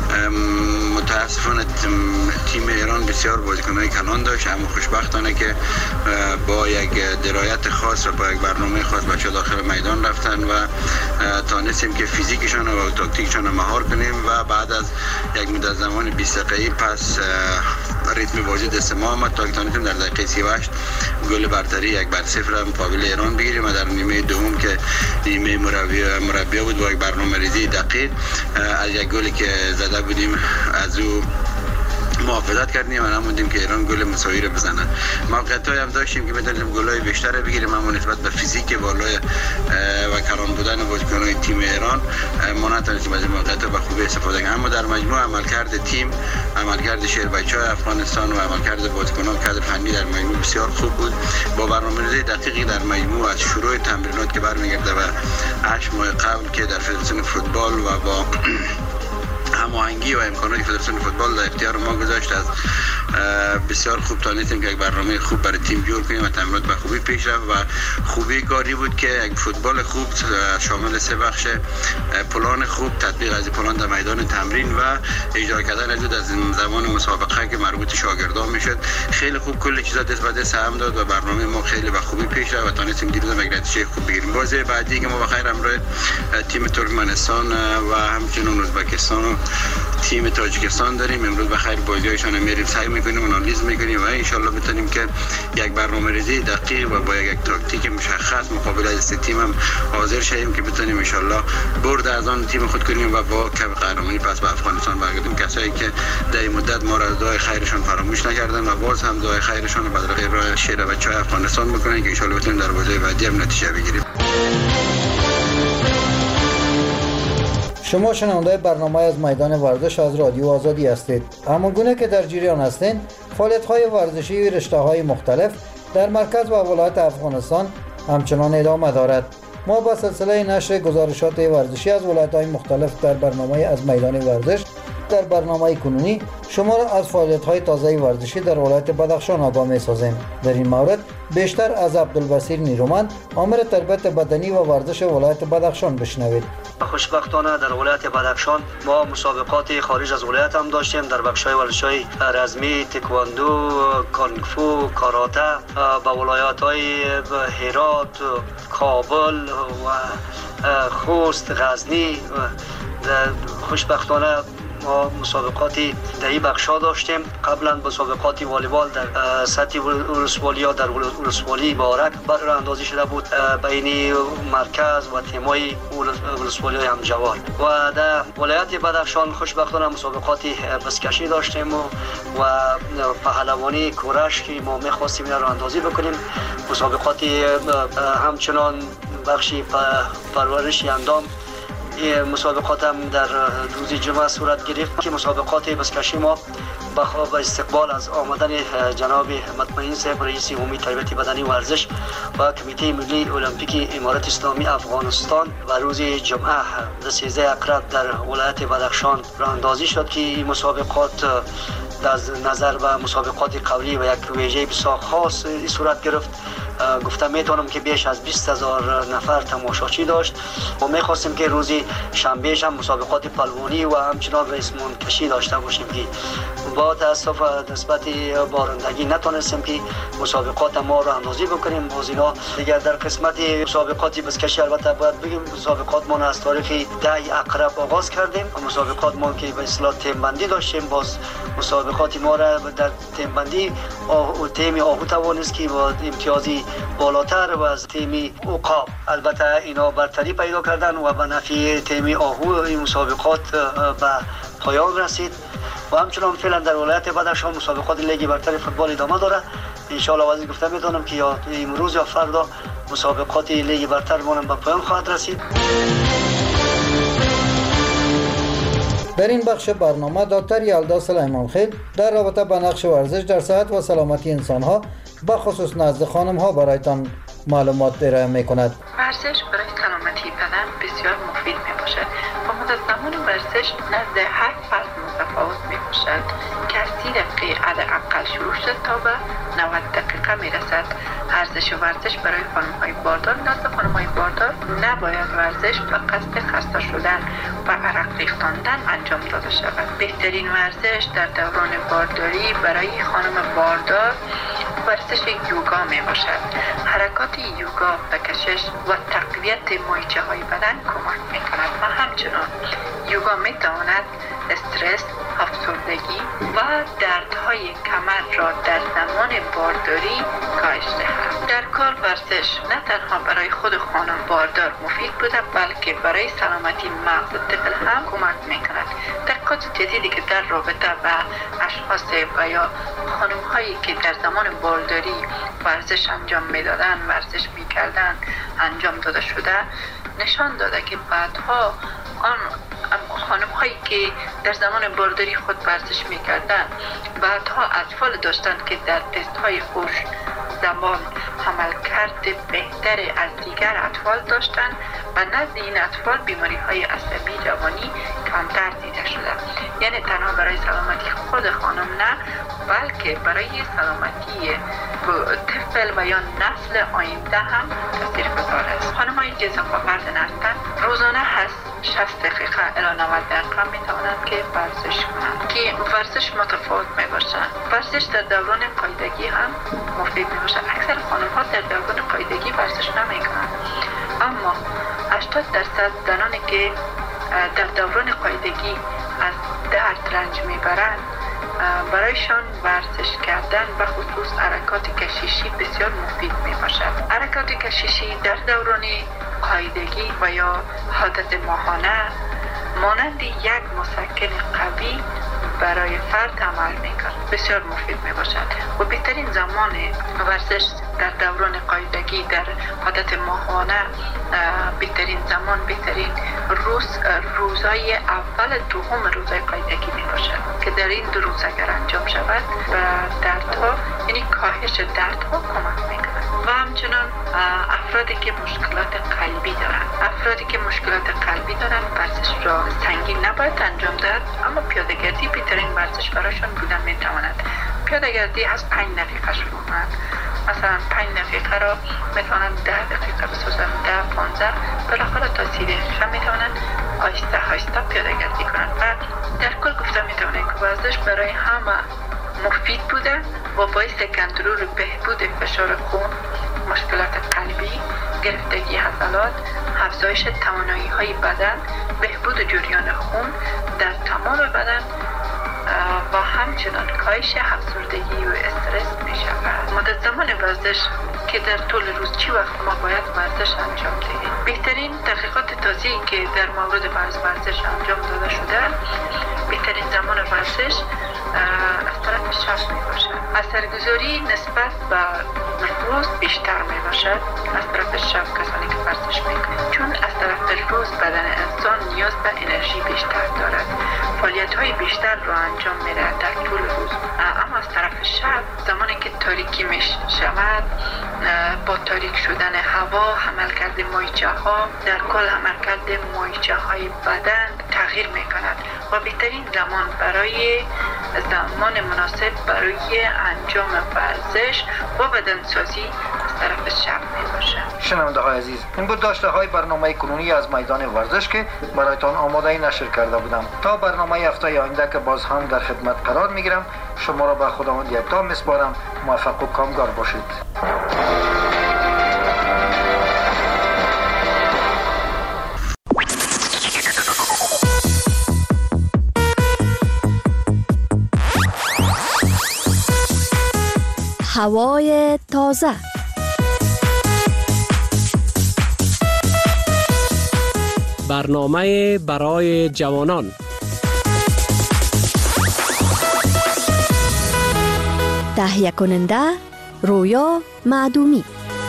متاسفانه تیم ایران بسیار بازیکن‌های کلان داشت، اما خوشبختانه که با یک درایت خاص و با یک برنامه خاص بچه‌ها داخل میدان رفتن و تانستیم که فیزیکشان و تاکتیکشان رو مهار کنیم و بعد از یک مدت زمان بیست دقیقه‌ای پس ریتم بازی دست ما آمد تا که تانستیم در دقیقه سی و هشت گل برتری یک بر صفر مقابل ایران بگیریم و در نیمه دوم که نیمه مربی مربی بود با یک برنامه ریزی دقیق از یک گلی که زده بودیم از او محافظت کردیم و نموندیم که ایران گل مساوی رو بزنه. موقعیت‌های هم داشتیم که بتونیم گل‌های بیشتر بگیریم، اما نسبت به فیزیک بالای و کلان بودن بازیکن‌های تیم ایران ما نتونستیم از این موقعیت‌ها به خوبی استفاده کنیم. اما در مجموع عملکرد تیم، عملکرد شهر بچه‌های افغانستان و عملکرد بازیکنان کادر فنی در مجموع بسیار خوب بود. با برنامه‌ریزی دقیقی در مجموع از شروع تمرینات که برمیگرده و هشت ماه قبل که در فدراسیون فوتبال و با هماهنگی و امکاناتی فدراسیون فوتبال در اختیار ما گذاشت، از بسیار خوب تانستیم که یک برنامه خوب برای تیم جور کنیم و تمرینات به خوبی پیش رفت و خوبی کاری بود که یک فوتبال خوب شامل سه بخش پلان خوب، تطبیق از پلان در میدان تمرین و اجرا کردن از از زمان مسابقه که مربوط شاگردان میشد. خیلی خوب کل چیزا دست به دست هم داد و برنامه ما خیلی به خوبی پیش رفت و تانستیم دیروز یک نتیجه خوب بگیریم. بازی بعدی که ما بخیر همراه تیم ترکمنستان و همچنین ازبکستان و تیم تاجیکستان داریم. امروز بخیر بازی‌هایشان میریم سعی میکنیم آنالیز میکنیم و ان شاء الله بتونیم که یک برنامه‌ریزی دقیق و با یک تاکتیک مشخص مقابل از سه تیم هم حاضر شویم که بتونیم ان شاء الله برد از آن تیم خود کنیم و با کپ قهرمانی پس به افغانستان برگردیم. کسایی که در این مدت ما را دعای خیرشان فراموش نکردن و باز هم دعای خیرشان رو به راه شهر بچه‌های افغانستان بکنن که ان شاء الله بتونیم در بازی بعدی هم نتیجه بگیریم. شما شنونده برنامه از میدان ورزش از رادیو آزادی هستید. همانگونه که در جریان هستین، فعالیت‌های ورزشی و رشته‌های مختلف در مرکز و ولایت افغانستان همچنان ادامه دارد. ما با سلسله نشر گزارشات ورزشی از ولایت‌های مختلف در برنامه از میدان ورزش در برنامه کنونی شما را از فعالیت‌های تازه ورزشی در ولایت بدخشان آگاه می‌سازیم. در این مورد بیشتر از عبدالبصیر نیرومند، آمر تربیت بدنی و ورزش ولایت بدخشان بشنوید. خوشبختانه در ولایت بدخشان ما مسابقات خارج از ولایت هم داشتیم در بخش‌های ورزش‌های رزمی، تکواندو، کانگ فو، کاراته با ولایت‌های هرات، کابل و خوست، غزنی. خوشبختانه ما مسابقاتی در این بخشا داشتیم. قبلا مسابقاتی والیبال در سطح ولسوالی یا در ولسوالی بارک براندازی شده بود بین مرکز و تیمای ولسوالی همجوار. و در ولایت بدخشان خوشبختانه مسابقاتی بسکشی داشتیم و و پهلوانی کورش که ما می‌خواستیم اینا رو اندازی بکنیم. مسابقاتی همچنان بخشی پرورش اندام مسابقات هم در روز جمعه صورت گرفت که مسابقات بزکشی ما با استقبال از آمدن جناب مطمئن صاحب رئیس عمومی تربیت بدنی ورزش و کمیته ملی المپیک امارت اسلامی افغانستان و روز جمعه سیزده اکرد در ولایت بدخشان راه اندازی شد که این مسابقات در نظر به مسابقات قبلی و یک ویژه بسیار خاص صورت گرفت. گفتم میتونم که بیش از بیست هزار نفر تماشاچی داشت و میخواستیم که روزی شنبه هم مسابقات پلوانی و همچنان ریسمان کشی داشته باشیم که با تاسف نسبت بارندگی نتونستیم که مسابقات ما را اندازی بکنیم. باز اینا دیگر در قسمت مسابقات بزکشی البته باید بگیم مسابقات ما از تاریخ ده اکرب آغاز کردیم و مسابقات ما که به اصطلاح تیم بندی داشتیم. باز مسابقات ما را در تیم بندی آهو تیم آهو توانست که با امتیازی بالاتر و از تیم عقاب البته اینا برتری پیدا کردن و به نفع تیم آهو این مسابقات به پایان رسید و همچنان فعلا در ولایت بدخشان مسابقات لیگ برتر فوتبال ادامه داره. ان شاء الله واسه گفتم میتونم که یا امروز یا فردا مسابقات لیگ برتر ما به پایان خواهد رسید. در این بخش برنامه دکتر یلدا سلیمانخیل در رابطه با نقش ورزش در صحت و سلامتی انسان‌ها به خصوص نزد خانم‌ها برایتان معلومات ارائه می‌کند. ورزش برای سلامتی بدن بسیار مفید میباشد و مدت زمان ورزش نزد هر فرد متفاوت میباشد که از سی دقیقه حداقل شروع شد تا به نود دقیقه میرسد. ارزش ورزش برای خانم‌های باردار نزد خانم‌های باردار نباید ورزش به قصد خسته شدن و عرق ریختاندن انجام داده شود. بهترین ورزش در دوران بارداری برای خانم باردار ورزش یوگا می باشد. حرکات یوگا به کشش و تقویت مایچه های بدن کمک می کند و همچنان یوگا می تواند استرس، افسردگی و دردهای کمر را در زمان بارداری کاهش دهد. در کل ورزش نه تنها برای خود خانم باردار مفید بوده بلکه برای سلامتی مغز طفل هم کمک می کند. تحقیقات جدیدی که در رابطه با اشخاص و یا خانم هایی که در زمان بارداری ورزش انجام می دادن ورزش می کردن انجام داده شده نشان داده که بعدها آن خانم هایی که در زمان بارداری خود ورزش می کردن بعدها اطفال داشتن که در تست های خوش زمان عملکرد بهتر از دیگر اطفال داشتن و نزد این اطفال بیماری های عصبی جوانی کمتر دیده شده. یعنی تنها برای سلامتی خود خانم نه بلکه برای سلامتی طفل و یا نسل آینده هم تاثیرگذار است. خانم های جزاپاورد هستند روزانه هست شصت دقیقه الی نود دقیقه می توانند که ورزش کنند که ورزش متفاوت می باشند. ورزش در دوران قاعدگی هم مفید می باشد. اکثر خانم ها در دوران قاعدگی ورزش نمی کنند اما هشتاد درصد زنانی که در دوران قاعدگی از درد رنج می برند برایشان ورزش کردن و خصوص حرکات کششی بسیار مفید می باشد. حرکات کششی در دوران قاعدگی و یا حالت ماهانه مانند یک مسکن قوی برای فرد عمل میکند بسیار مفید می باشد و بهترین زمان ورزش در دوران قاعدگی در عادت ماهانه بهترین زمان بهترین روز روزای اول دوم روزای قاعدگی می باشد که در این دو روز اگر انجام شود و دردها یعنی کاهش دردها کمک میکند و همچنان افرادی که مشکلات قلبی دارند افرادی که مشکلات قلبی دارند ورزش را سنگین نباید انجام داد اما پیاده‌گردی بهترین ورزش برایشان بودن میتواند. پیاده‌گردی از پنج دقیقه شروع کنند مثلا پنج دقیقه را میتوانند ده دقیقه بسازند ده پانزده بالاخره تا سی دقیقه میتوانند آهسته آهسته پیاده‌گردی کنند و در کل گفتم میتوانند که ورزش برای همه مفید بوده و باعث کنترل بهبود فشار خون، مشکلات قلبی، گرفتگی عضلات، افزایش توانایی های بدن، بهبود جریان خون در تمام بدن و همچنان کاهش افسردگی و استرس می شود. مدت زمان ورزش که در طول روز چی وقت ما باید ورزش انجام دهیم. بهترین تحقیقات تازه‌ای که در مورد ورزش انجام داده شده بهترین زمان ورزش از طرف شب می باشد اثرگذاری نسبت به روز بیشتر می باشد از طرف شب کسانی که ورزش میکنند، چون از طرف روز بدن انسان نیاز به انرژی بیشتر دارد، فعالیت های بیشتر را انجام میده در طول روز. اما از طرف شب زمانی که تاریکی می شود، با تاریک شدن هوا، عملکرد مایچه ها، در کل عملکرد مایچه های بدن تغییر می کند و بهترین زمان برای زمان مناسب برای انجام ورزش و بدنسازی از طرف شب می باشد. شنونده های عزیز، این بود داشته های برنامه کنونی از میدان ورزش که برایتان آماده نشر کرده بودم. تا برنامه هفته آینده که باز هم در خدمت قرار می گیرم، شما را به خداوند یکتا می سپارم. موفق و کامگار باشید. هوای تازه. برنامه برای جوانان. تهیه کننده رویا معدومی.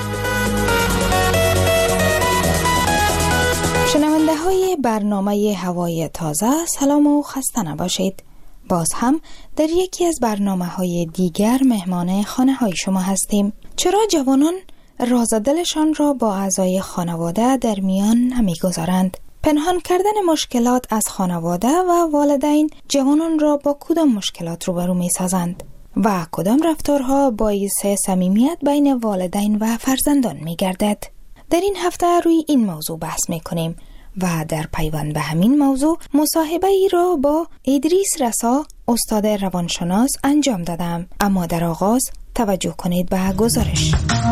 شنونده های برنامه هوای تازه، سلام و خسته نباشید. باز هم در یکی از برنامه های دیگر مهمان خانه های شما هستیم. چرا جوانان راز دلشان را با اعضای خانواده در میان نمی گذارند؟ پنهان کردن مشکلات از خانواده و والدین جوانان را با کدام مشکلات روبرو می سازند و کدام رفتارها باعث صمیمیت بین والدین و فرزندان می گردد؟ در این هفته روی این موضوع بحث می کنیم و در پیوند به همین موضوع مصاحبه ای را با ادریس رسا، استاد روانشناس انجام دادم. اما در آغاز توجه کنید به گزارش.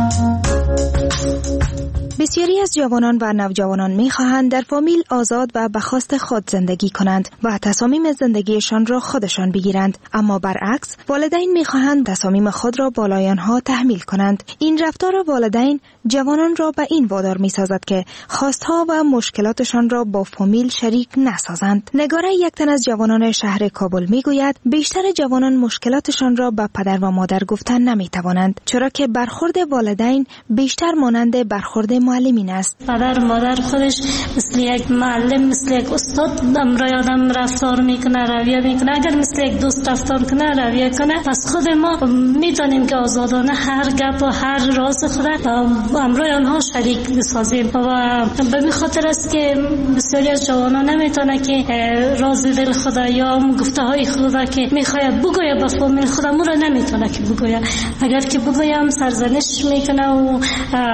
بسیاری از جوانان و نوجوانان می‌خواهند در فامیل آزاد و به خواست خود زندگی کنند و تصامیم زندگیشان را خودشان بگیرند، اما برعکس والدین می‌خواهند تصامیم خود را بالای آنها تحمیل کنند. این رفتار والدین جوانان را به این وادار می‌سازد که خواستها و مشکلاتشان را با فامیل شریک نسازند. نگاره یک تن از جوانان شهر کابل می‌گوید بیشتر جوانان مشکلاتشان را به پدر و مادر گفتن نمی‌توانند، چرا که برخورد والدین بیشتر مانند برخورد معلمین است. پدر و مادر خودش مثل یک معلم، مثل یک استاد امرای آدم رفتار میکنه، رویه میکنه. اگر مثل یک دوست رفتار کنه، رویه کنه، پس خود ما میتونیم که آزادانه هر گپ و هر راز خود امرای آنها شریک بسازیم. و به این خاطر است که بسیاری از جوانان نمیتونه که راز دل خود یا گفته های خود که میخواد بگویه به فامیل خود امور نمیتونه که بگویه. اگر که بگویم سرزنش میکنه و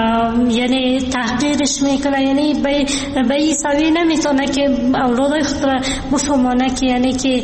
یعنی تحقیرش میکنه، یعنی به به این سوی نمیتونه که اولادای خود را بفهمانه که یعنی که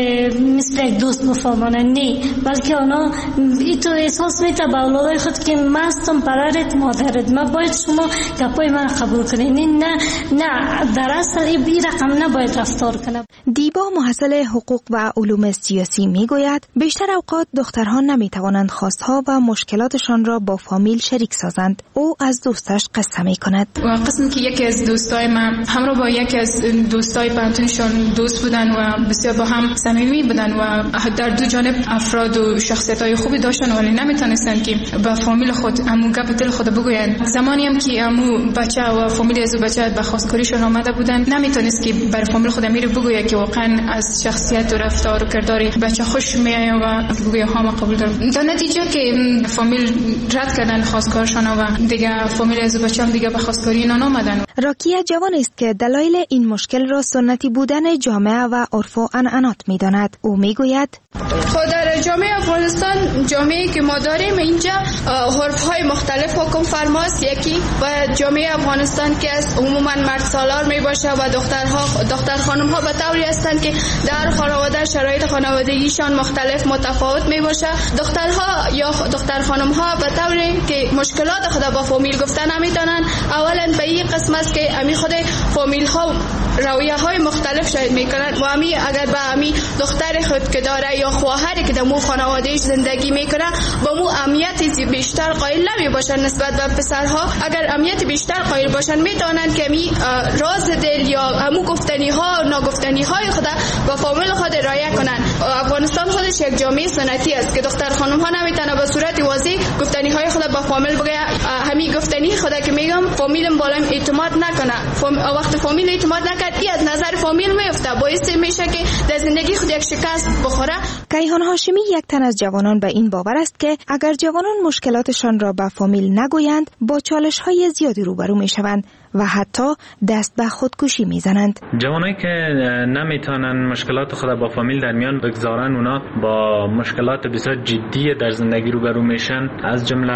مثل یک دوست بفهمانه، نه، بلکه اونا ایتو احساس میته به اولادای خود که من هستم پدرت مادرت، من باید شما گپای من قبول کنید. نه نه در اصل این رقم نباید رفتار کنه. دیبا محصل حقوق و علوم سیاسی میگوید بیشتر اوقات دخترها نمیتوانند خواستها و مشکلاتشان را با فامیل شریک سازند. او از دوستش قصه می کند. و قسمی که یکی از دوستای من همراه با یکی از دوستای پانتونشون دوست بودن و بسیار با هم صمیمی بودن و در دو جانب افراد و شخصیت‌های خوبی داشتن، ولی نمیتونستن که با فامیل خود امو گپ دل خود بگویند. زمانی هم که امو بچه و فامیل از بچه به خواستگاریشون آمده بودن، نمیتونست که بر فامیل خود امیر بگوید که واقعا از شخصیت و رفتار و کردار بچه خوش میاد و بگوید ها ما قبول دارم. در نتیجه که فامیل رد کردن خواستگارشون و دیگه فامیل از بچه هم دیگه به خواستگاری اینا نامدن. راکیه جوان است که دلایل این مشکل را سنتی بودن جامعه و عرف و عنعنات می‌داند. او میگوید خود در جامعه افغانستان، جامعه‌ای که ما داریم اینجا عرف‌های مختلف حکم فرماست. یکی و جامعه افغانستان که از عموما مرد سالار میباشه و دخترها دختر خانم‌ها به طوری هستند که در خانواده شرایط خانوادگیشان مختلف متفاوت میباشه. دخترها یا دختر خانم‌ها به طوری که مشکلات خود با فامیل گفتن نمیتونن. اولا به این قسم است که امی خود فامیل ها رویه های مختلف شاید میکنن و امی اگر به امی دختر خود که داره یا خواهری که در مو خانوادهش زندگی میکنه با مو اهمیت بیشتر قائل نمی باشن نسبت به پسرها. اگر اهمیت بیشتر قائل باشن میتونن که امی راز دل یا امو گفتنی ها ناگفتنی های خود با فامیل خود رعایت کنن. افغانستان خودش جامعهش یک جامعه سنتی است که دختر خانم ها نمیتونه به صورت واضح گفتنی های خود با فامیل بگه. همین گفتنی خود که میگم فامیلم بالام اعتماد نکنه، فام... وقت فامیل اعتماد نکرد ای از نظر فامیل میفته، باعث میشه که در زندگی خود یک شکست بخوره. کیهان هاشمی یک تن از جوانان به این باور است که اگر جوانان مشکلاتشان را به فامیل نگویند با چالش های زیادی روبرو میشوند و حتی دست به خودکشی میزنند. جوانایی که نمیتونن مشکلات خود با فامیل در میان بگذارن، اونا با مشکلات بسیار جدی در زندگی روبرو میشن، از جمله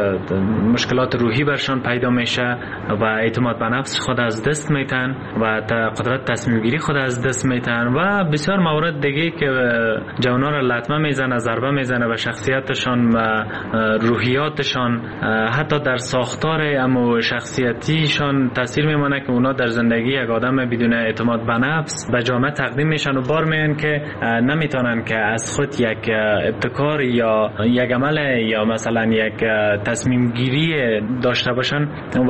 مشکلات روحی برشان پیدا میشه و اعتماد به نفس خود از دست میتن و قدرت تصمیم گیری خود از دست میتن و بسیار موارد دیگه که جوانا را لطمه میزنه، ضربه میزنه به شخصیتشان و روحیاتشان، حتی در ساختار امو شخصیتیشان تاثیر میمونه که اونا در زندگی یک آدم بدون اعتماد به نفس به جامعه تقدیم میشن و بار میان که نمیتونن که از خود یک ابتکار یا یک عمل یا مثلا یک تصمیم گیری داشته باشن و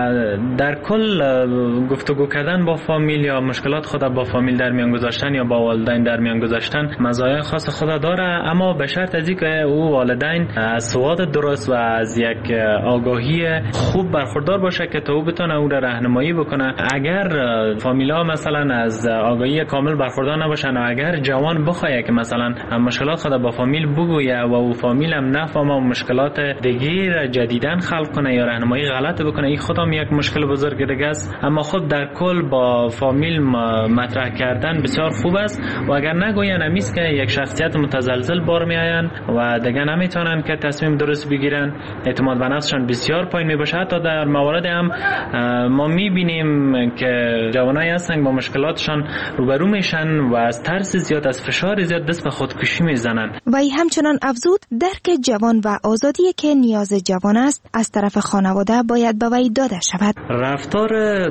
در کل گفتگو کردن با فامیل یا مشکلات خود با فامیل در میان گذاشتن یا با والدین در میان گذاشتن مزایای خاص خود داره، اما به شرط از اینکه او والدین از سواد درست و از یک آگاهی خوب برخوردار باشه که تا او بتونه او را راهنمایی بکنه. اگر فامیلا مثلا از آگاهی کامل برخوردار نباشن و اگر جوان بخواد که مثلا مشکلات خود با فامیل بگویه و او فامیل هم نفهمه و مشکلات دیگه جدیدن خلق کنه یا راهنمایی غلط بکنه، این خودم یک مشکل بزرگ دیگه است. اما خود در کل با فامیل مطرح کردن بسیار خوب است و اگر نگوین همیست که یک شخصیت متزلزل بار میآین و دیگه نمیتونن که تصمیم درست بگیرن، اعتماد به نفسشان بسیار پایین میباشه. حتی در موارد هم ما میبینیم که جوانایی هستن با مشکلاتشان روبرو میشن و از ترس زیاد، از فشار زیاد دست به خودکشی میزنن. و ای همچنان افزود درک جوان و آزادی که نیاز جوان است از طرف خانواده باید به وی داده شود. رفتار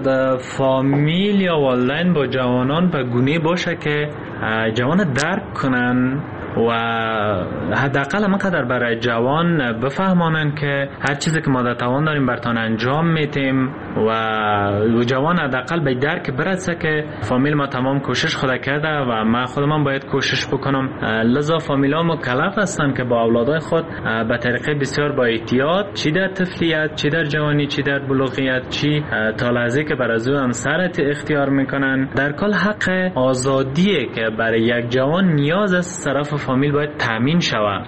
فامیل یا والدین با جوانان به گونه باشه که جوان درک کنن و حداقل همانقدر برای جوان بفهمانن که هر چیزی که ما در توان داریم برتان انجام میتیم و جوان حداقل به درک برسه که فامیل ما تمام کوشش خود کرده و ما خودم باید کوشش بکنم. لذا فامیلا مکلف هستن که با اولادای خود به طریقه بسیار با احتیاط، چی در طفلیت، چی در جوانی، چی در بلوغیت، چی تا لحظه که بر از او انصارت اختیار میکنن، در کل حق آزادیه که برای یک جوان نیاز از طرف فامیل باید تامین شود.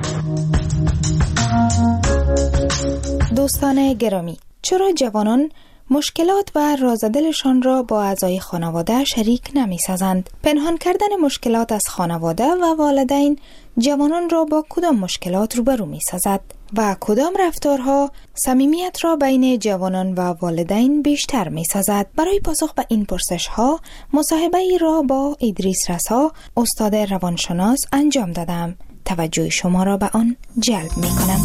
دوستان گرامی، چرا جوانان مشکلات و رازدلشان را با اعضای خانواده شریک نمی سازند؟ پنهان کردن مشکلات از خانواده و والدین جوانان را با کدام مشکلات روبرو می سازد و کدام رفتارها صمیمیت را بین جوانان و والدین بیشتر می سازد؟ برای پاسخ به این پرسش ها مصاحبه ای را با ادریس رسا، استاد روانشناس انجام دادم. توجه شما را به آن جلب می کنم.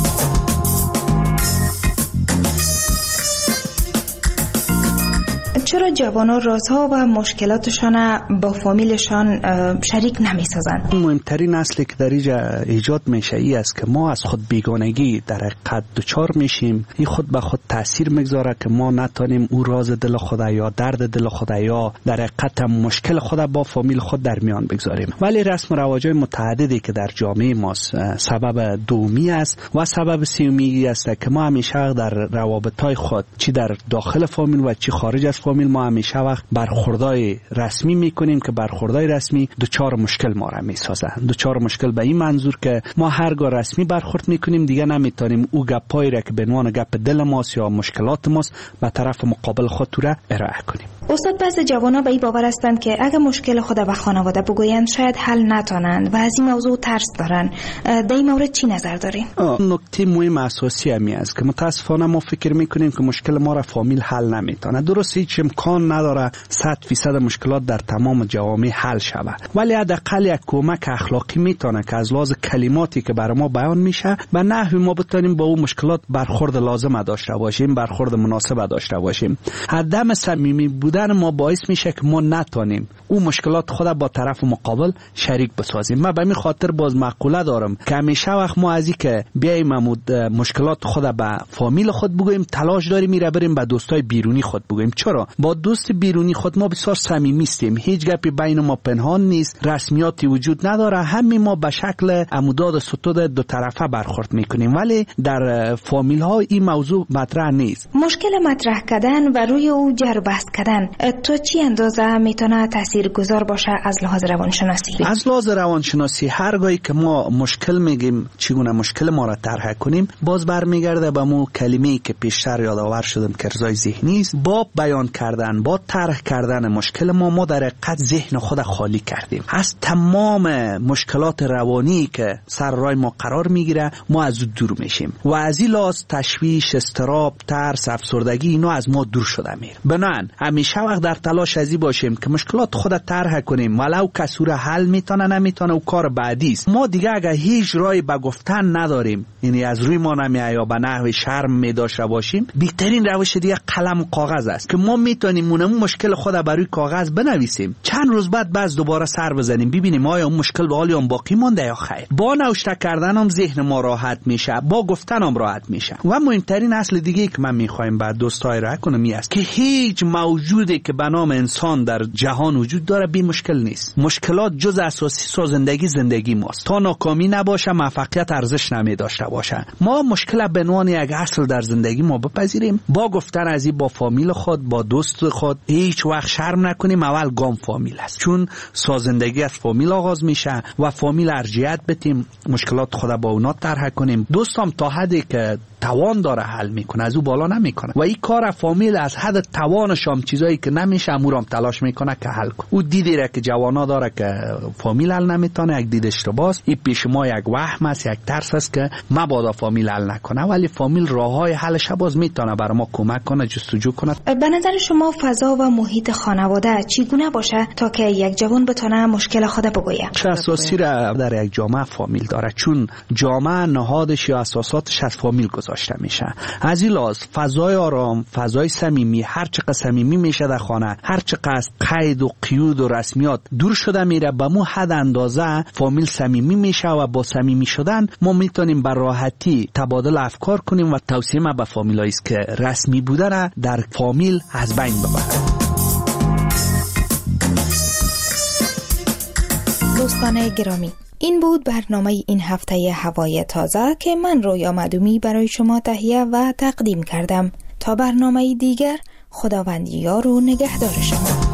چرا جوانان رازها و مشکلاتشان با فامیلشان شریک نمی سازند؟ مهمترین اصلی که در اینجا ایجاد میشه ای است که ما از خود بیگانگی در حقیقت دچار میشیم. این خود به خود تاثیر میگذاره که ما نتونیم او راز دل خود یا درد دل خود یا در حقیقت مشکل خود با فامیل خود در میان بگذاریم. ولی رسم و رواج‌های متعددی که در جامعه ما سبب دومی است و سبب سومی است که ما همیشه در روابط‌های خود چی در داخل فامیل و چی خارج از فامیل ما همیشه وقت برخوردای رسمی میکنیم که برخوردای رسمی دوچار مشکل ما را میسازه. دوچار مشکل به این منظور که ما هرگاه رسمی برخورد میکنیم دیگه نمیتونیم او گپایی را که به عنوان گپ دل ماست یا مشکلات ماست به طرف مقابل خود را ارائه کنیم. استاد، بعضی جوانا به این باور هستند که اگه مشکل خود به خانواده بگویند شاید حل نتونند و از این موضوع ترس دارن. در این مورد چی نظر دارین؟ نکته مهم اساسی همی است که متاسفانه ما فکر میکنیم که مشکل ما را فامیل حل نمیتونه. درست هیچ امکان نداره صد فیصد مشکلات در تمام جوامع حل شود، ولی حداقل یک کمک اخلاقی میتونه که از لحاظ کلماتی که برای ما بیان میشه به نحوی ما بتونیم با اون مشکلات برخورد لازم داشته باشیم، برخورد مناسب داشته باشیم. عدم صمیمی بودن ما باعث میشه که ما نتونیم اون مشکلات خود با طرف مقابل شریک بسازیم. من به این خاطر باز مقوله دارم که همیشه وقت ما از این که بیایم مشکلات خود به فامیل خود بگوییم تلاش داریم میره بریم به دوستای بیرونی خود بگوییم. چرا؟ با دوست بیرونی خود ما بسیار صمیمی هستیم، هیچ گپی بین ما پنهان نیست، رسمیاتی وجود نداره، همه ما به شکل عموداد ستود دو طرفه برخورد میکنیم، ولی در فامیل ها این موضوع مطرح نیست. مشکل مطرح کردن و روی او جر بحث کردن تو چی اندازه میتونه تاثیرگذار باشه از لحاظ روانشناسی؟ از لحاظ روانشناسی هرگاهی که ما مشکل میگیم چگونه مشکل ما را طرح کنیم، باز برمیگرده به مو کلمه‌ای که پیشتر یادآور شدم که ارضای ذهنی است. با بیان کردن، با طرح کردن مشکل ما ما در حقیقت ذهن خود خالی کردیم از تمام مشکلات روانی که سر راه ما قرار میگیره، ما از او دور میشیم و از این لحاظ تشویش، اضطراب، ترس، افسردگی اینا از ما دور شده میره. بنابراین همیشه وقت در تلاش ازی باشیم که مشکلات خود طرح کنیم، ولو کسی را حل میتونه نمیتونه و کار بعدی است. ما دیگه اگه هیچ راهی به گفتن نداریم، یعنی از روی ما نمیاد یا به نحو شرم میداشته باشیم، بهترین روش دیگه قلم و کاغذ است که ما میتونیم اون مشکل خود بر روی کاغذ بنویسیم، چند روز بعد باز دوباره سر بزنیم ببینیم آیا اون مشکل به حال اون باقی مونده یا خیر. با نوشته کردن هم ذهن ما راحت میشه، با گفتن هم راحت میشه. و مهمترین اصل دیگه که من میخوایم بعد دوستای را کنم این است که هیچ موجودی که به نام انسان در جهان وجود داره بی مشکل نیست. مشکلات جز اساسی سازندگی زندگی ماست. تا ناکامی نباشه موفقیت ارزش نمی داشته باشه. ما مشکل به عنوان یک اصل در زندگی ما بپذیریم، با گفتن از این با فامیل خود، با دوست خود هیچ وقت شرم نکنیم. اول گام فامیل است، چون سازندگی از فامیل آغاز میشه و فامیل ارجحیت بدیم، مشکلات خود با اونا طرح کنیم. دوستم تا حدی که توان داره حل میکنه، از او بالا نمیکنه و این کار فامیل از حد توانش هم چیزایی که نمیشه امورام تلاش میکنه که حل کنه. او دیدی را که جوانا داره که فامیل حل نمیتونه، یک دید اشتباهه. این پیش ما یک وهم است، یک ترس است که مبادا فامیل حل نکنه، ولی فامیل راههای حلش باز میتونه برای ما کمک کنه، جستجو کنه. به نظر شما فضا و محیط خانواده چگونه باشه تا که یک جوان بتونه مشکل خود بگویه؟ چه اساسی را در یک جامعه فامیل داره، چون جامعه نهادش یا اساساتش از فامیل گذاشته میشه. از این لحاظ فضای آرام، فضای صمیمی، هر چقدر صمیمی میشه در خانه، هر چقدر از قید و قیود و رسمیات دور شده میره، به مو حد اندازه فامیل صمیمی میشه و با صمیمی شدن ما میتونیم به راحتی تبادل افکار کنیم و توصیه ما به فامیلایی است که رسمی بودن در فامیل از بین ببرن. دوستان گرامی، این بود برنامه این هفته هوای تازه که من رویا معدومی برای شما تهیه و تقدیم کردم. تا برنامه دیگر، خداوند یار و نگهدار شما.